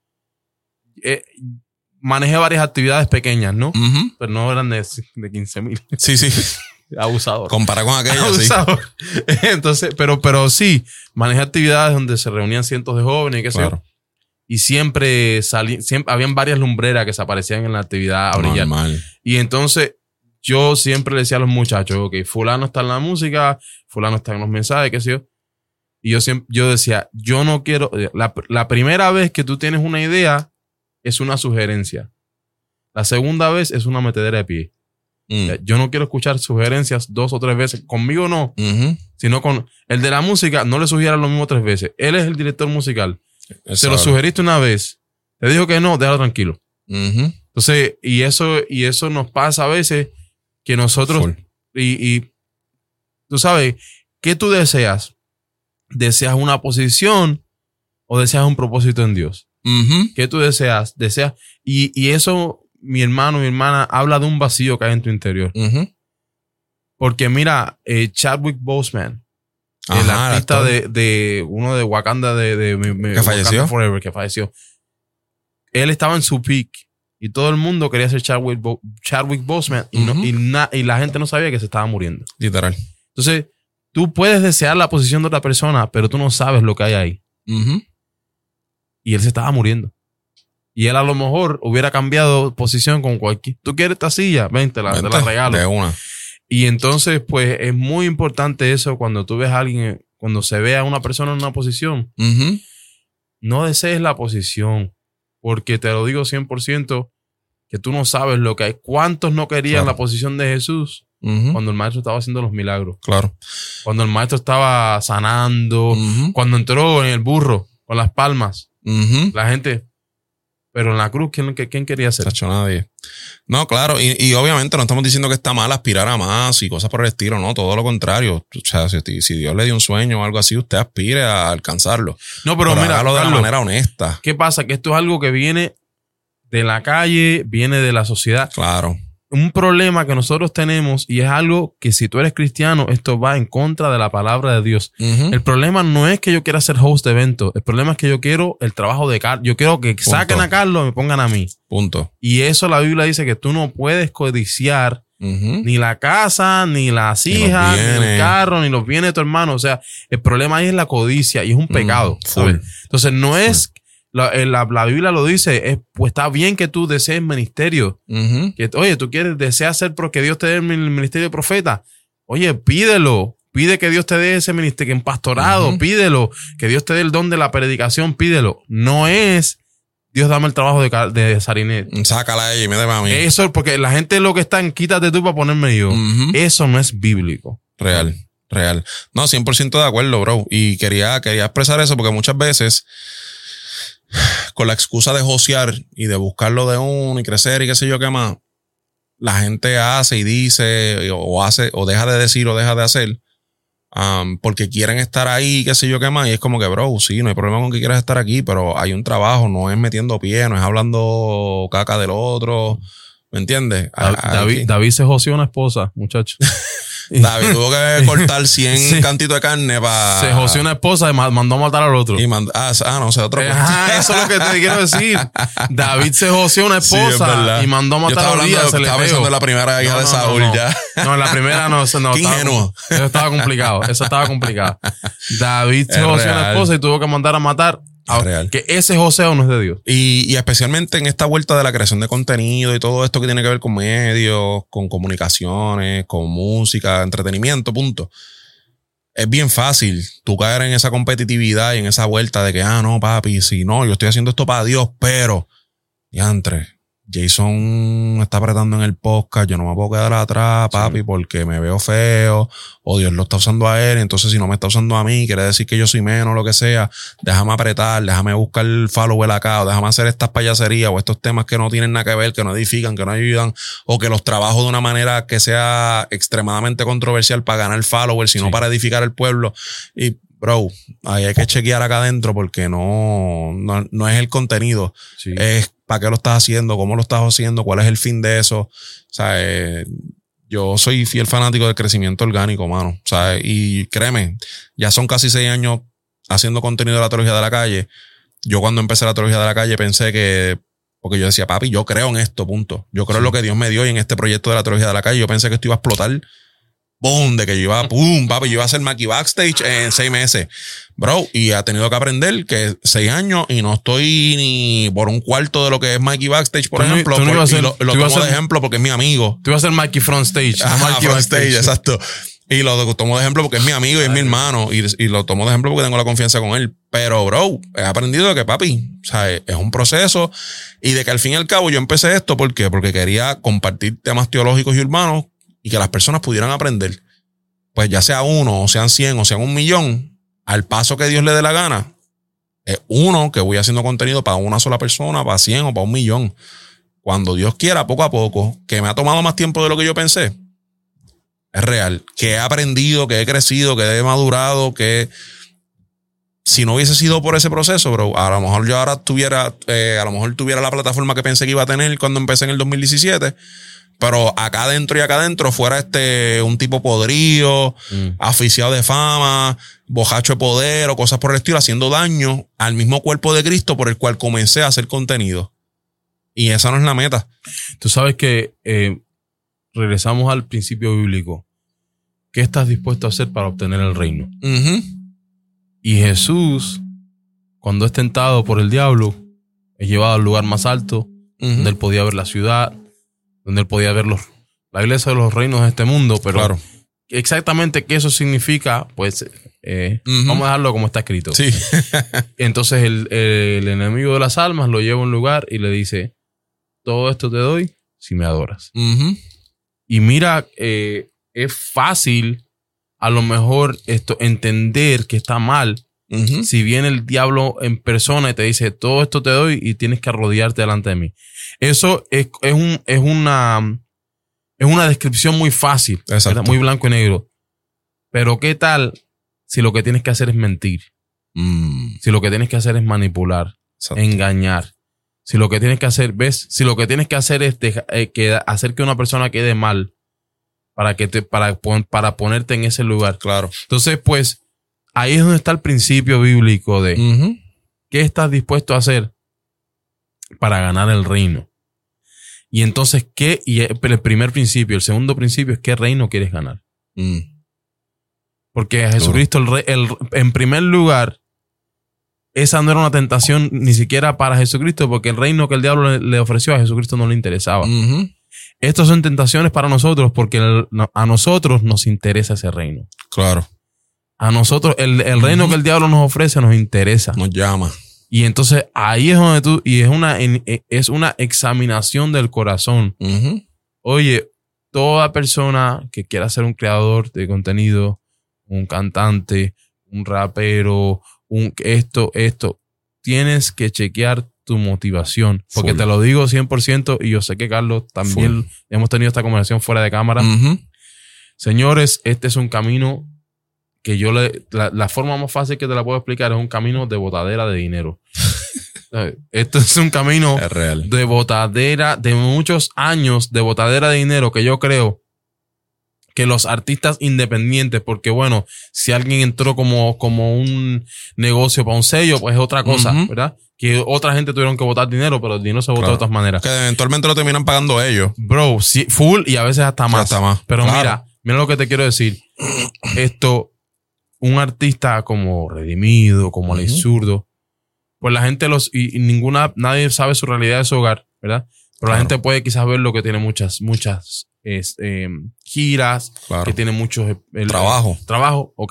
Eh, manejé varias actividades pequeñas, ¿no? Uh-huh. Pero no eran de, de quince mil. Sí, sí. Abusador. Compara con aquellas, Abusador. sí. Entonces, pero, pero sí, manejé actividades donde se reunían cientos de jóvenes y qué sé yo. Y siempre salí, siempre, habían varias lumbreras que se aparecían en la actividad a brillar. Normal. Y entonces, yo siempre le decía a los muchachos, ok, fulano está en la música, fulano está en los mensajes, qué sé yo. Y yo siempre, yo decía, yo no quiero, la, la primera vez que tú tienes una idea, es una sugerencia. La segunda vez es una metedera de pie. Mm. Yo no quiero escuchar sugerencias dos o tres veces. Conmigo no. Uh-huh. Sino con el de la música, no le sugieras lo mismo tres veces. Él es el director musical. Exacto. Se lo sugeriste una vez. Te dijo que no, déjalo tranquilo. Uh-huh. Entonces, y eso, y eso nos pasa a veces que nosotros... Y, y tú sabes, ¿qué tú deseas? ¿Deseas una posición o deseas un propósito en Dios? Uh-huh. ¿Qué tú deseas? Deseas y, y eso, mi hermano, mi hermana, habla de un vacío que hay en tu interior. Uh-huh. Porque mira, eh, Chadwick Boseman, Ajá, el artista de, de uno de Wakanda de, de, de que Wakanda falleció. Forever, que falleció. Él estaba en su peak y todo el mundo quería ser Chadwick, Bo- Chadwick Boseman y, uh-huh. no, y, na, y la gente no sabía que se estaba muriendo. Literal. Entonces, tú puedes desear la posición de otra persona, pero tú no sabes lo que hay ahí. Uh-huh. Y él se estaba muriendo. Y él a lo mejor hubiera cambiado posición con cualquier... ¿Tú quieres esta silla? Ven, te la, Vente, te la regalo. De una. Y entonces, pues, es muy importante eso cuando tú ves a alguien, cuando se ve a una persona en una posición. Uh-huh. No desees la posición. Porque te lo digo cien por ciento que tú no sabes lo que hay. ¿Cuántos no querían claro. la posición de Jesús uh-huh. cuando el maestro estaba haciendo los milagros? Claro. Cuando el maestro estaba sanando. Uh-huh. Cuando entró en el burro con las palmas. Uh-huh. La gente, pero en la cruz, ¿quién, quién quería ser? Tacho, nadie. No, claro, y, y obviamente no estamos diciendo que está mal aspirar a más y cosas por el estilo, no, todo lo contrario. O sea, si, si Dios le dio un sueño o algo así, usted aspire a alcanzarlo. No, pero, pero mira, hágalo de Carlos, la manera honesta. ¿Qué pasa? Que esto es algo que viene de la calle, viene de la sociedad. Claro. Un problema que nosotros tenemos, y es algo que si tú eres cristiano, esto va en contra de la palabra de Dios. Uh-huh. El problema no es que yo quiera ser host de eventos. El problema es que yo quiero el trabajo de Carlos. Yo quiero que Punto. Saquen a Carlos y me pongan a mí. Punto. Y eso la Biblia dice que tú no puedes codiciar uh-huh. ni la casa, ni las hijas, ni, ni el carro, ni los bienes de tu hermano. O sea, el problema ahí es la codicia y es un pecado. Uh-huh. ¿Sabes? Entonces no Full. es... La, la, la Biblia lo dice, es, pues está bien que tú desees ministerio. Uh-huh. Que, oye, tú quieres, deseas ser porque Dios te dé el ministerio de profeta. Oye, pídelo. Pide que Dios te dé ese ministerio en pastorado. Uh-huh. Pídelo. Que Dios te dé el don de la predicación. Pídelo. No es Dios dame el trabajo de, de Sarinet. Sácala a ella y me dé a mí. Eso, porque la gente lo que está en quítate tú para ponerme yo. Uh-huh. Eso no es bíblico. Real. Real. No, cien por ciento de acuerdo, bro. Y quería, quería expresar eso porque muchas veces, con la excusa de josear y de buscarlo de uno y crecer y qué sé yo qué más, la gente hace y dice o hace o deja de decir o deja de hacer um, porque quieren estar ahí, qué sé yo qué más. Y es como que, bro, sí, no hay problema con que quieras estar aquí, pero hay un trabajo, no es metiendo pie, no es hablando caca del otro. ¿Me entiendes? David, David se joseó una esposa, muchacho. David tuvo que cortar cien sí. cantitos de carne para... Se joseó una esposa y mandó a matar al otro. Y mandó, ah, ah, no sé, otro. Ajá, eso es lo que te quiero decir. David se joseó una esposa sí, y mandó a matar a los días. Estaba pensando en la primera hija no, no, de Saúl no, no. ya. No, en la primera no. no Qué ingenuo. Eso estaba complicado. Eso estaba complicado. David se joseó una esposa y tuvo que mandar a matar. Real. Que ese joseo no es de Dios. Y, y especialmente en esta vuelta de la creación de contenido y todo esto que tiene que ver con medios, con comunicaciones, con música, entretenimiento, punto. Es bien fácil tú caer en esa competitividad y en esa vuelta de que, ah, no, papi, si no, yo estoy haciendo esto para Dios, pero, diantre, Jason está apretando en el podcast, yo no me puedo quedar atrás, papi, sí. porque me veo feo, o Dios lo está usando a él, entonces si no me está usando a mí, quiere decir que yo soy menos, lo que sea, déjame apretar, déjame buscar el follower acá, o déjame hacer estas payaserías, o estos temas que no tienen nada que ver, que no edifican, que no ayudan, o que los trabajo de una manera que sea extremadamente controversial para ganar followers, sino sí. para edificar el pueblo. Y bro, ahí hay que chequear acá adentro porque no, no, no es el contenido, sí. es para qué lo estás haciendo, cómo lo estás haciendo, cuál es el fin de eso. O sea, eh, yo soy fiel fanático del crecimiento orgánico, mano. O sea, y créeme, ya son casi seis años haciendo contenido de la teología de la calle. Yo cuando empecé la teología de la calle pensé que, porque yo decía, papi, yo creo en esto, punto. Yo creo sí. en lo que Dios me dio y en este proyecto de la teología de la calle. Yo pensé que esto iba a explotar. Boom, de que yo iba, pum, papi, yo iba a hacer Mackie Backstage en seis meses. Bro, y ha tenido que aprender que seis años y no estoy ni por un cuarto de lo que es Mackie Backstage, por ejemplo. Tú no por, ser, y lo, lo tomo ser, de ejemplo porque es mi amigo. Tú ibas a ser Mackie Front Stage. Ajá, no Mackie Front Stage, exacto. Y lo tomo de ejemplo porque es mi amigo y es mi hermano. Y, y lo tomo de ejemplo porque tengo la confianza con él. Pero, bro, he aprendido que, papi, o sea, es un proceso. Y de que al fin y al cabo yo empecé esto, ¿por qué? Porque quería compartir temas teológicos y urbanos y que las personas pudieran aprender. Pues ya sea uno, o sean cien, o sean un millón, al paso que Dios le dé la gana, es uno que voy haciendo contenido para una sola persona, para cien o para un millón. Cuando Dios quiera, poco a poco, que me ha tomado más tiempo de lo que yo pensé, es real. Que he aprendido, que he crecido, que he madurado, que si no hubiese sido por ese proceso, bro, a lo mejor yo ahora tuviera, eh, a lo mejor tuviera la plataforma que pensé que iba a tener cuando empecé en el dos mil diecisiete. Pero acá adentro y acá adentro fuera este un tipo podrido, mm. aficiado de fama, bojacho de poder o cosas por el estilo, haciendo daño al mismo cuerpo de Cristo por el cual comencé a hacer contenido. Y esa no es la meta. Tú sabes que eh, regresamos al principio bíblico. ¿Qué estás dispuesto a hacer para obtener el reino? Uh-huh. Y Jesús, cuando es tentado por el diablo, es llevado al lugar más alto, uh-huh. donde él podía ver la ciudad, donde él podía ver los, la iglesia de los reinos de este mundo, pero claro. exactamente qué eso significa, pues eh, uh-huh. vamos a dejarlo como está escrito. Sí. Entonces el, el enemigo de las almas lo lleva a un lugar y le dice, todo esto te doy si me adoras. Uh-huh. Y mira, eh, es fácil a lo mejor esto entender que está mal. Uh-huh. Si viene el diablo en persona y te dice, todo esto te doy y tienes que arrodillarte delante de mí. Eso es, es, un, es, una, es una descripción muy fácil, muy blanco y negro. Pero ¿qué tal si lo que tienes que hacer es mentir? Mm. Si lo que tienes que hacer es manipular, Exacto. engañar. Si lo que tienes que hacer, ¿ves? Si lo que tienes que hacer es deja, eh, que, hacer que una persona quede mal para, que te, para, para ponerte en ese lugar. Claro. Entonces, pues, ahí es donde está el principio bíblico de Uh-huh. qué estás dispuesto a hacer para ganar el reino. Y entonces, ¿qué? Y el primer principio, el segundo principio es qué reino quieres ganar. Mm. Porque a Jesucristo, el rey, el, en primer lugar, esa no era una tentación ni siquiera para Jesucristo, porque el reino que el diablo le, le ofreció a Jesucristo no le interesaba. Uh-huh. Estas son tentaciones para nosotros porque el, a nosotros nos interesa ese reino. Claro. A nosotros, el, el reino Uh-huh. que el diablo nos ofrece nos interesa. Nos llama. Y entonces ahí es donde tú, y es una, es una examinación del corazón. Uh-huh. Oye, toda persona que quiera ser un creador de contenido, un cantante, un rapero, un esto, esto, tienes que chequear tu motivación. Porque Full. te lo digo cien por ciento y yo sé que Carlos también Full. hemos tenido esta conversación fuera de cámara. Uh-huh. Señores, este es un camino que yo le... La, la forma más fácil que te la puedo explicar es un camino de botadera de dinero. Esto es un camino Es real. de botadera, de muchos años de botadera de dinero que yo creo que los artistas independientes, porque bueno, si alguien entró como, como un negocio para un sello, pues es otra cosa, Uh-huh. ¿verdad? Que otra gente tuvieron que botar dinero, pero el dinero se botó Claro. de todas maneras. Que eventualmente lo terminan pagando ellos. Bro, sí, full y a veces hasta más. Hasta más. Pero Claro. mira, mira lo que te quiero decir. Esto, un artista como Redimido, como Alex Ujú. Zurdo, pues la gente los, y, y ninguna, nadie sabe su realidad de su hogar, ¿verdad? Pero la Claro. gente puede quizás ver lo que tiene muchas, muchas es, eh, giras, Claro. que tiene muchos el- Trabajo. Trabajo, ok.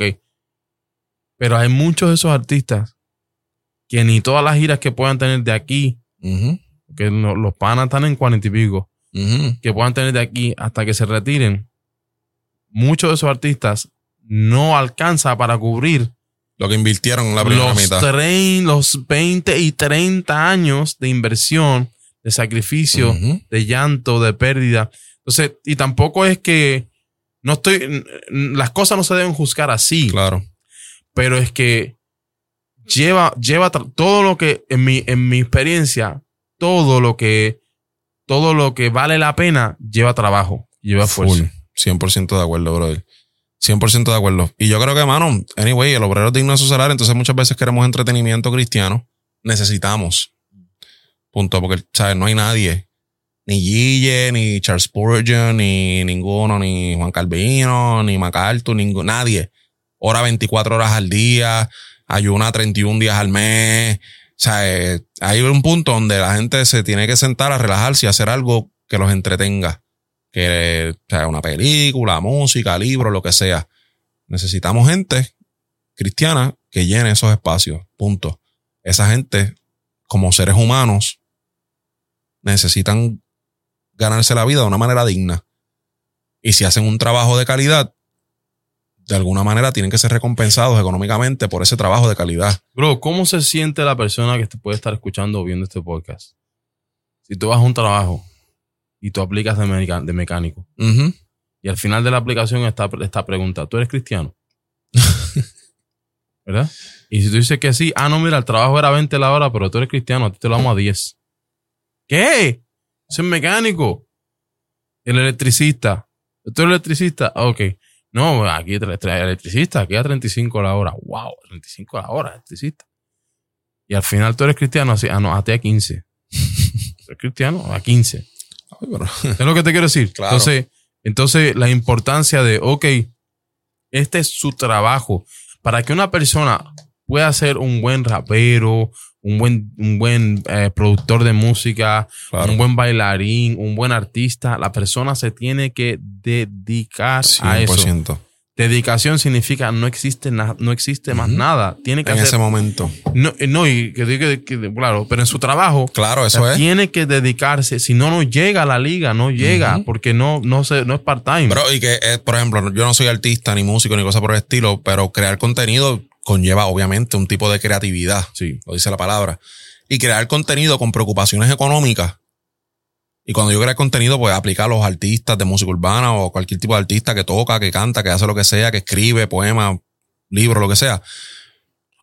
Pero hay muchos de esos artistas que ni todas las giras que puedan tener de aquí, Uh-huh. que no- los panas están en cuarenta y pico, Uh-huh. que puedan tener de aquí hasta que se retiren, muchos de esos artistas no alcanza para cubrir Lo que invirtieron en la primera los, mitad. trein- los veinte y treinta años de inversión, de sacrificio, Uh-huh. de llanto, de pérdida. Entonces, y tampoco es que no estoy, las cosas no se deben juzgar así, Claro. pero es que lleva, lleva tra- todo lo que, en mi, en mi experiencia, todo lo que, todo lo que vale la pena lleva trabajo, lleva Full. fuerza. cien por ciento de acuerdo, brother. cien por ciento de acuerdo. Y yo creo que, mano, anyway, el obrero es digno de su salario, entonces muchas veces queremos entretenimiento cristiano. Necesitamos. Punto. Porque, ¿sabes? No hay nadie. Ni Gille, ni Charles Spurgeon, ni ninguno, ni Juan Calvino, ni MacArthur, ninguno, nadie. Ora veinticuatro horas al día, ayuna treinta y un días al mes. O sea, eh, hay un punto donde la gente se tiene que sentar a relajarse y hacer algo que los entretenga. Que o sea, una película, música, libro, lo que sea. Necesitamos gente cristiana que llene esos espacios. Punto. Esa gente, como seres humanos, necesitan ganarse la vida de una manera digna. Y si hacen un trabajo de calidad, de alguna manera tienen que ser recompensados económicamente por ese trabajo de calidad. Bro, ¿cómo se siente la persona que te puede estar escuchando o viendo este podcast? Si tú vas a un trabajo y tú aplicas de, meca- de mecánico Uh-huh. y al final de la aplicación está esta pregunta, ¿tú eres cristiano? ¿Verdad? Y si tú dices que sí, ah, no, mira, el trabajo era veinte la hora, pero tú eres cristiano, a ti te lo damos a diez. ¿Qué? Soy mecánico. El electricista. ¿Tú eres electricista? Ah, ok. No, aquí tra- tra- electricista, aquí a treinta y cinco la hora. Wow, treinta y cinco la hora, electricista. Y al final tú eres cristiano, así, ah, no, a ti a quince. ¿Tú eres cristiano? A quince. Ay, pero- Es lo que te quiero decir. Claro. Entonces, entonces, la importancia de, ok, este es su trabajo. Para que una persona pueda ser un buen rapero, un buen, un buen eh, productor de música, Claro. un buen bailarín, un buen artista, la persona se tiene que dedicar a cien por eso. ciento. Dedicación significa no existe, na- no existe más Ujú. nada. Tiene que En hacer. ese momento. No, eh, no, y que diga que, que- claro, pero en su trabajo. Claro, O sea, eso es. tiene que dedicarse, si no, no llega a la liga, no llega, Ujú. porque no, no, se, no es part-time. Bro, y que, eh, por ejemplo, yo no soy artista, ni músico, ni cosa por el estilo, pero crear contenido conlleva, obviamente, un tipo de creatividad. Sí. Lo dice la palabra. Y crear contenido con preocupaciones económicas. Y cuando yo creo contenido, pues aplica a los artistas de música urbana o cualquier tipo de artista que toca, que canta, que hace lo que sea, que escribe, poemas, libros, lo que sea.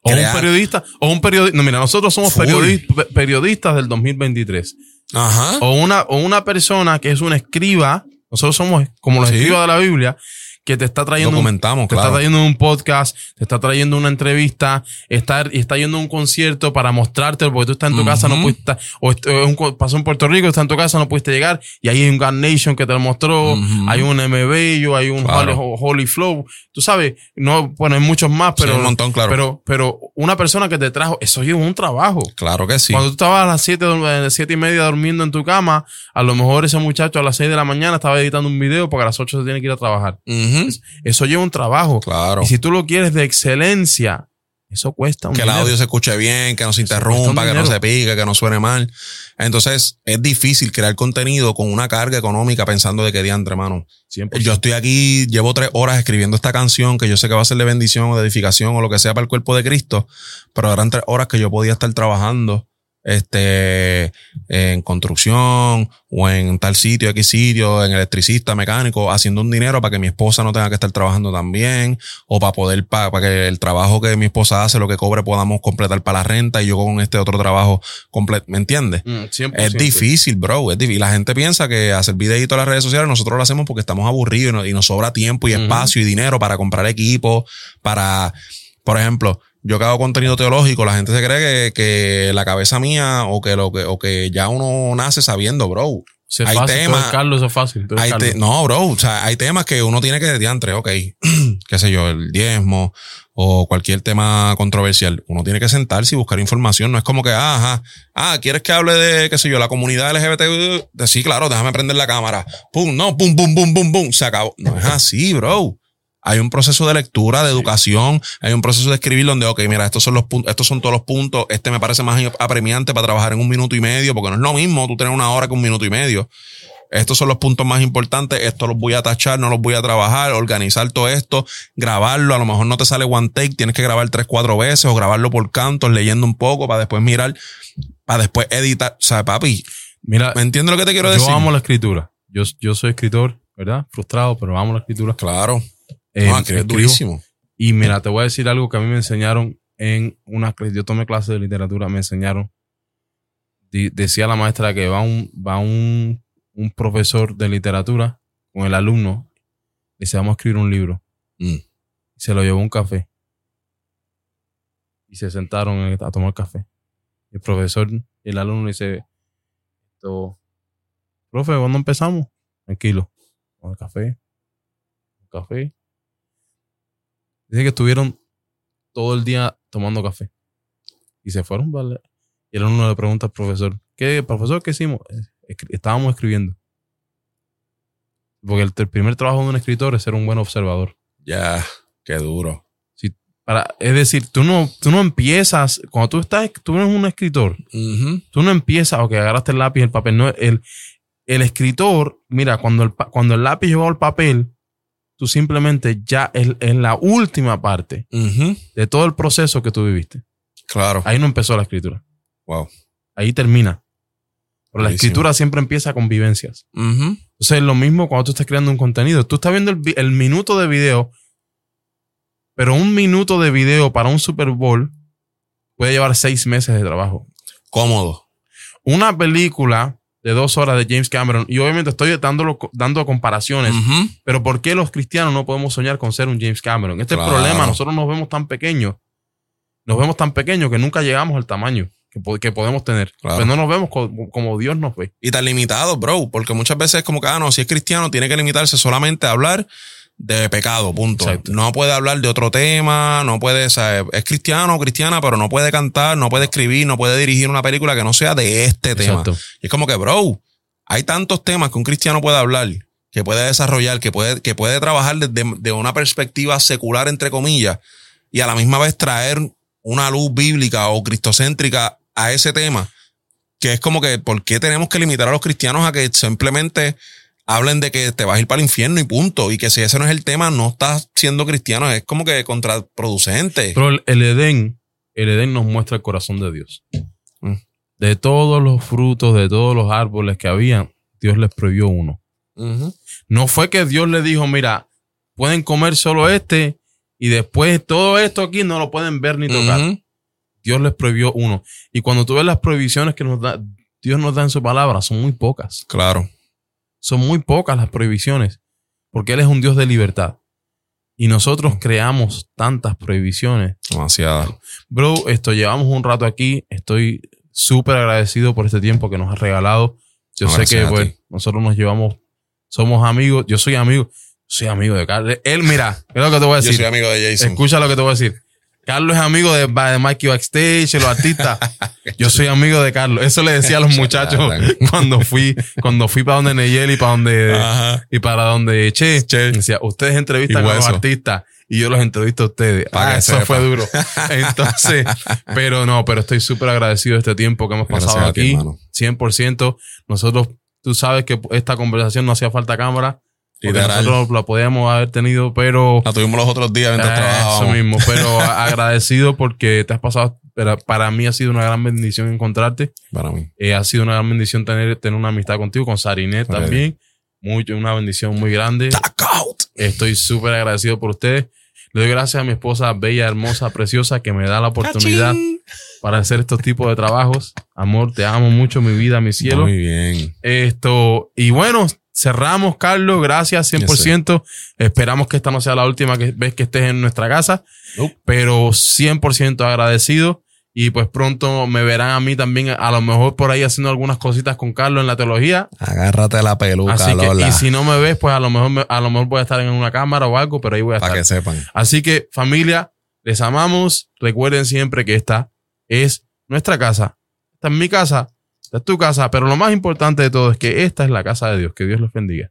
O crear... un periodista, o un periodista. No, mira, nosotros somos periodistas, periodistas del dos mil veintitrés. Ajá. O una, o una persona que es un escriba. Nosotros somos como los sí. escribas de la Biblia, que te está trayendo, Documentamos, un, te claro. está trayendo un podcast, te está trayendo una entrevista, está, está yendo a un concierto para mostrarte, porque tú estás en tu uh-huh. casa, no pudiste estar, o, o un, pasó en Puerto Rico, estás en tu casa, no pudiste llegar, y ahí hay un God Nation que te lo mostró, uh-huh. hay un M B, hay un claro. Holy, Holy Flow, tú sabes, no, bueno, hay muchos más, pero, sí, un montón, claro. pero, pero una persona que te trajo, eso es un trabajo. Claro que sí. Cuando tú estabas a las siete, siete y media durmiendo en tu cama, a lo mejor ese muchacho a las seis de la mañana estaba editando un video porque a las ocho se tiene que ir a trabajar. Uh-huh. Eso lleva un trabajo. Claro. Y si tú lo quieres de excelencia, eso cuesta un Que dinero. el audio se escuche bien, que no se interrumpa, que no se pique, que no suene mal. Entonces, es difícil crear contenido con una carga económica pensando de que diantre, hermano. cien por ciento. Yo estoy aquí, llevo tres horas escribiendo esta canción que yo sé que va a ser de bendición o de edificación o lo que sea para el cuerpo de Cristo, pero eran tres horas que yo podía estar trabajando este en construcción o en tal sitio, X sitio, en electricista, mecánico, haciendo un dinero para que mi esposa no tenga que estar trabajando también, o para poder, para, para que el trabajo que mi esposa hace, lo que cobre, podamos completar para la renta y yo con este otro trabajo completo, ¿me entiendes? Mm, cien por ciento. Es difícil, bro, es difícil. La gente piensa que hacer videitos en las redes sociales nosotros lo hacemos porque estamos aburridos y nos, y nos sobra tiempo y espacio uh-huh. y dinero para comprar equipo, para, por ejemplo, yo que hago contenido teológico, la gente se cree que, que la cabeza mía o que lo que, o que ya uno nace sabiendo, bro. Se hay fácil, temas. Carlos, eso es fácil. Hay te, no, bro. O sea, hay temas que uno tiene que diantre, ok. Qué sé yo, el diezmo o cualquier tema controversial. Uno tiene que sentarse y buscar información. No es como que, ah, ajá, ah, ¿quieres que hable de, qué sé yo, la comunidad L G B T? De, sí, claro, déjame prender la cámara. Pum, no, pum, pum, pum, pum, pum. Se acabó. No es así, bro. Hay un proceso de lectura, de educación, hay un proceso de escribir donde, ok, mira, estos son los puntos, estos son todos los puntos, este me parece más apremiante para trabajar en un minuto y medio, porque no es lo mismo tú tener una hora que un minuto y medio. Estos son los puntos más importantes, estos los voy a tachar, no los voy a trabajar, organizar todo esto, grabarlo, a lo mejor no te sale one take, tienes que grabar tres, cuatro veces o grabarlo por cantos, leyendo un poco para después mirar, para después editar. O sea, papi, mira, ¿me entiendes lo que te quiero yo decir? Yo amo la escritura. Yo, yo soy escritor, ¿verdad? Frustrado, pero amo la escritura. Claro. Eh, ah, que es durísimo. Y mira, te voy a decir algo que a mí me enseñaron en una, yo tomé clases de literatura, me enseñaron, de, decía la maestra que va un, va un, un profesor de literatura con el alumno y dice, vamos a escribir un libro. Mm. Y se lo llevó a un café. Y se sentaron a tomar café. Y el profesor y el alumno dice, esto, profe, ¿cuándo empezamos? Tranquilo. Con el café. Un café. Dice que estuvieron todo el día tomando café. Y se fueron, ¿vale? Y el alumno le pregunta al profesor, ¿qué, profesor, qué hicimos? Estábamos escribiendo. Porque el, el primer trabajo de un escritor es ser un buen observador. Ya, yeah, qué duro. Si, para, es decir, tú no, tú no empiezas, cuando tú estás, tú eres un escritor, uh-huh. tú no empiezas, ok, agarraste el lápiz, el papel. No, el, el escritor, mira, cuando el, cuando el lápiz llegó al papel, tú simplemente ya es, es la última parte uh-huh. de todo el proceso que tú viviste. Claro. Ahí no empezó la escritura. Wow. Ahí termina. Pero Buenísimo. La escritura siempre empieza con vivencias. Uh-huh. Entonces es lo mismo cuando tú estás creando un contenido. Tú estás viendo el, el minuto de video, pero un minuto de video para un Super Bowl puede llevar seis meses de trabajo. Cómodo. Una película de dos horas de James Cameron, y obviamente estoy dándolo, dando comparaciones, uh-huh. pero ¿por qué los cristianos no podemos soñar con ser un James Cameron? Este claro. es el problema. Nosotros nos vemos tan pequeños, nos vemos tan pequeños que nunca llegamos al tamaño que, que podemos tener. Claro. Pero no nos vemos como, como Dios nos ve. Y tan limitados, bro, porque muchas veces es como que, ah, no, si es cristiano tiene que limitarse solamente a hablar de pecado, punto. Exacto. No puede hablar de otro tema, no puede, o sea, es cristiano o cristiana, pero no puede cantar, no puede escribir, no puede dirigir una película que no sea de este tema. Exacto. Y es como que, bro, hay tantos temas que un cristiano puede hablar, que puede desarrollar, que puede, que puede trabajar desde de una perspectiva secular, entre comillas, y a la misma vez traer una luz bíblica o cristocéntrica a ese tema, que es como que, ¿por qué tenemos que limitar a los cristianos a que simplemente hablen de que te vas a ir para el infierno y punto? Y que si ese no es el tema, no estás siendo cristiano. Es como que contraproducente. Pero el, el Edén, el Edén nos muestra el corazón de Dios. Mm. De todos los frutos, de todos los árboles que había, Dios les prohibió uno. Uh-huh. No fue que Dios les dijo, mira, pueden comer solo este Y después todo esto aquí no lo pueden ver ni tocar. Ujú. Dios les prohibió uno. Y cuando tú ves las prohibiciones que nos da, Dios nos da en su palabra, son muy pocas. Claro. Son muy pocas las prohibiciones. Porque Él es un Dios de libertad. Y nosotros creamos tantas prohibiciones. Demasiado. Bro, esto llevamos un rato aquí. Estoy súper agradecido por este tiempo que nos has regalado. Yo No, sé gracias que a pues, ti. nosotros nos llevamos, somos amigos. Yo soy amigo, soy amigo de Carlos. Él, mira, ¿qué es lo que te voy a Yo decir? soy amigo de Jason. Escucha lo que te voy a decir. Carlos es amigo de, de Mikey Backstage, los artistas. Yo soy amigo de Carlos. Eso le decía a los muchachos cuando fui, cuando fui para donde Neyeli, para donde, Ajá. y para donde Che. Che. Decía, ustedes entrevistan Y a los Hueso. artistas y yo los entrevisto a ustedes. Pa' Ah, que eso sepa. fue duro. Entonces, pero no, pero estoy súper agradecido de este tiempo que hemos pasado Gracias a ti, aquí. hermano. cien por ciento. Nosotros, tú sabes que esta conversación no hacía falta cámara. Porque Literal. nosotros la podíamos haber tenido, pero La tuvimos los otros días mientras eh, eso trabajábamos. mismo, pero a- agradecido porque te has pasado, pero para mí ha sido una gran bendición encontrarte. Para mí. Eh, ha sido una gran bendición tener, tener una amistad contigo, con Sarinet Ok. también. Muy, una bendición muy grande. Tack out. Estoy súper agradecido por ustedes. Le doy gracias a mi esposa bella, hermosa, preciosa, que me da la oportunidad Cachín. para hacer estos tipos de trabajos. Amor, te amo mucho, mi vida, mi cielo. Muy bien. Esto, y bueno, cerramos, Carlos. Gracias, cien por ciento. Esperamos que esta no sea la última que- vez que estés en nuestra casa, Nope. pero cien por ciento agradecido. Y pues pronto me verán a mí también, a lo mejor por ahí haciendo algunas cositas con Carlos en la teología. Agárrate la peluca, Así que, Lola. y si no me ves, pues a lo mejor, me- a lo mejor voy a estar en una cámara o algo, pero ahí voy a Para estar. que sepan. Así que, familia, les amamos. Recuerden siempre que esta es nuestra casa. Esta es mi casa. Esta es tu casa. Pero lo más importante de todo es que esta es la casa de Dios. Que Dios los bendiga.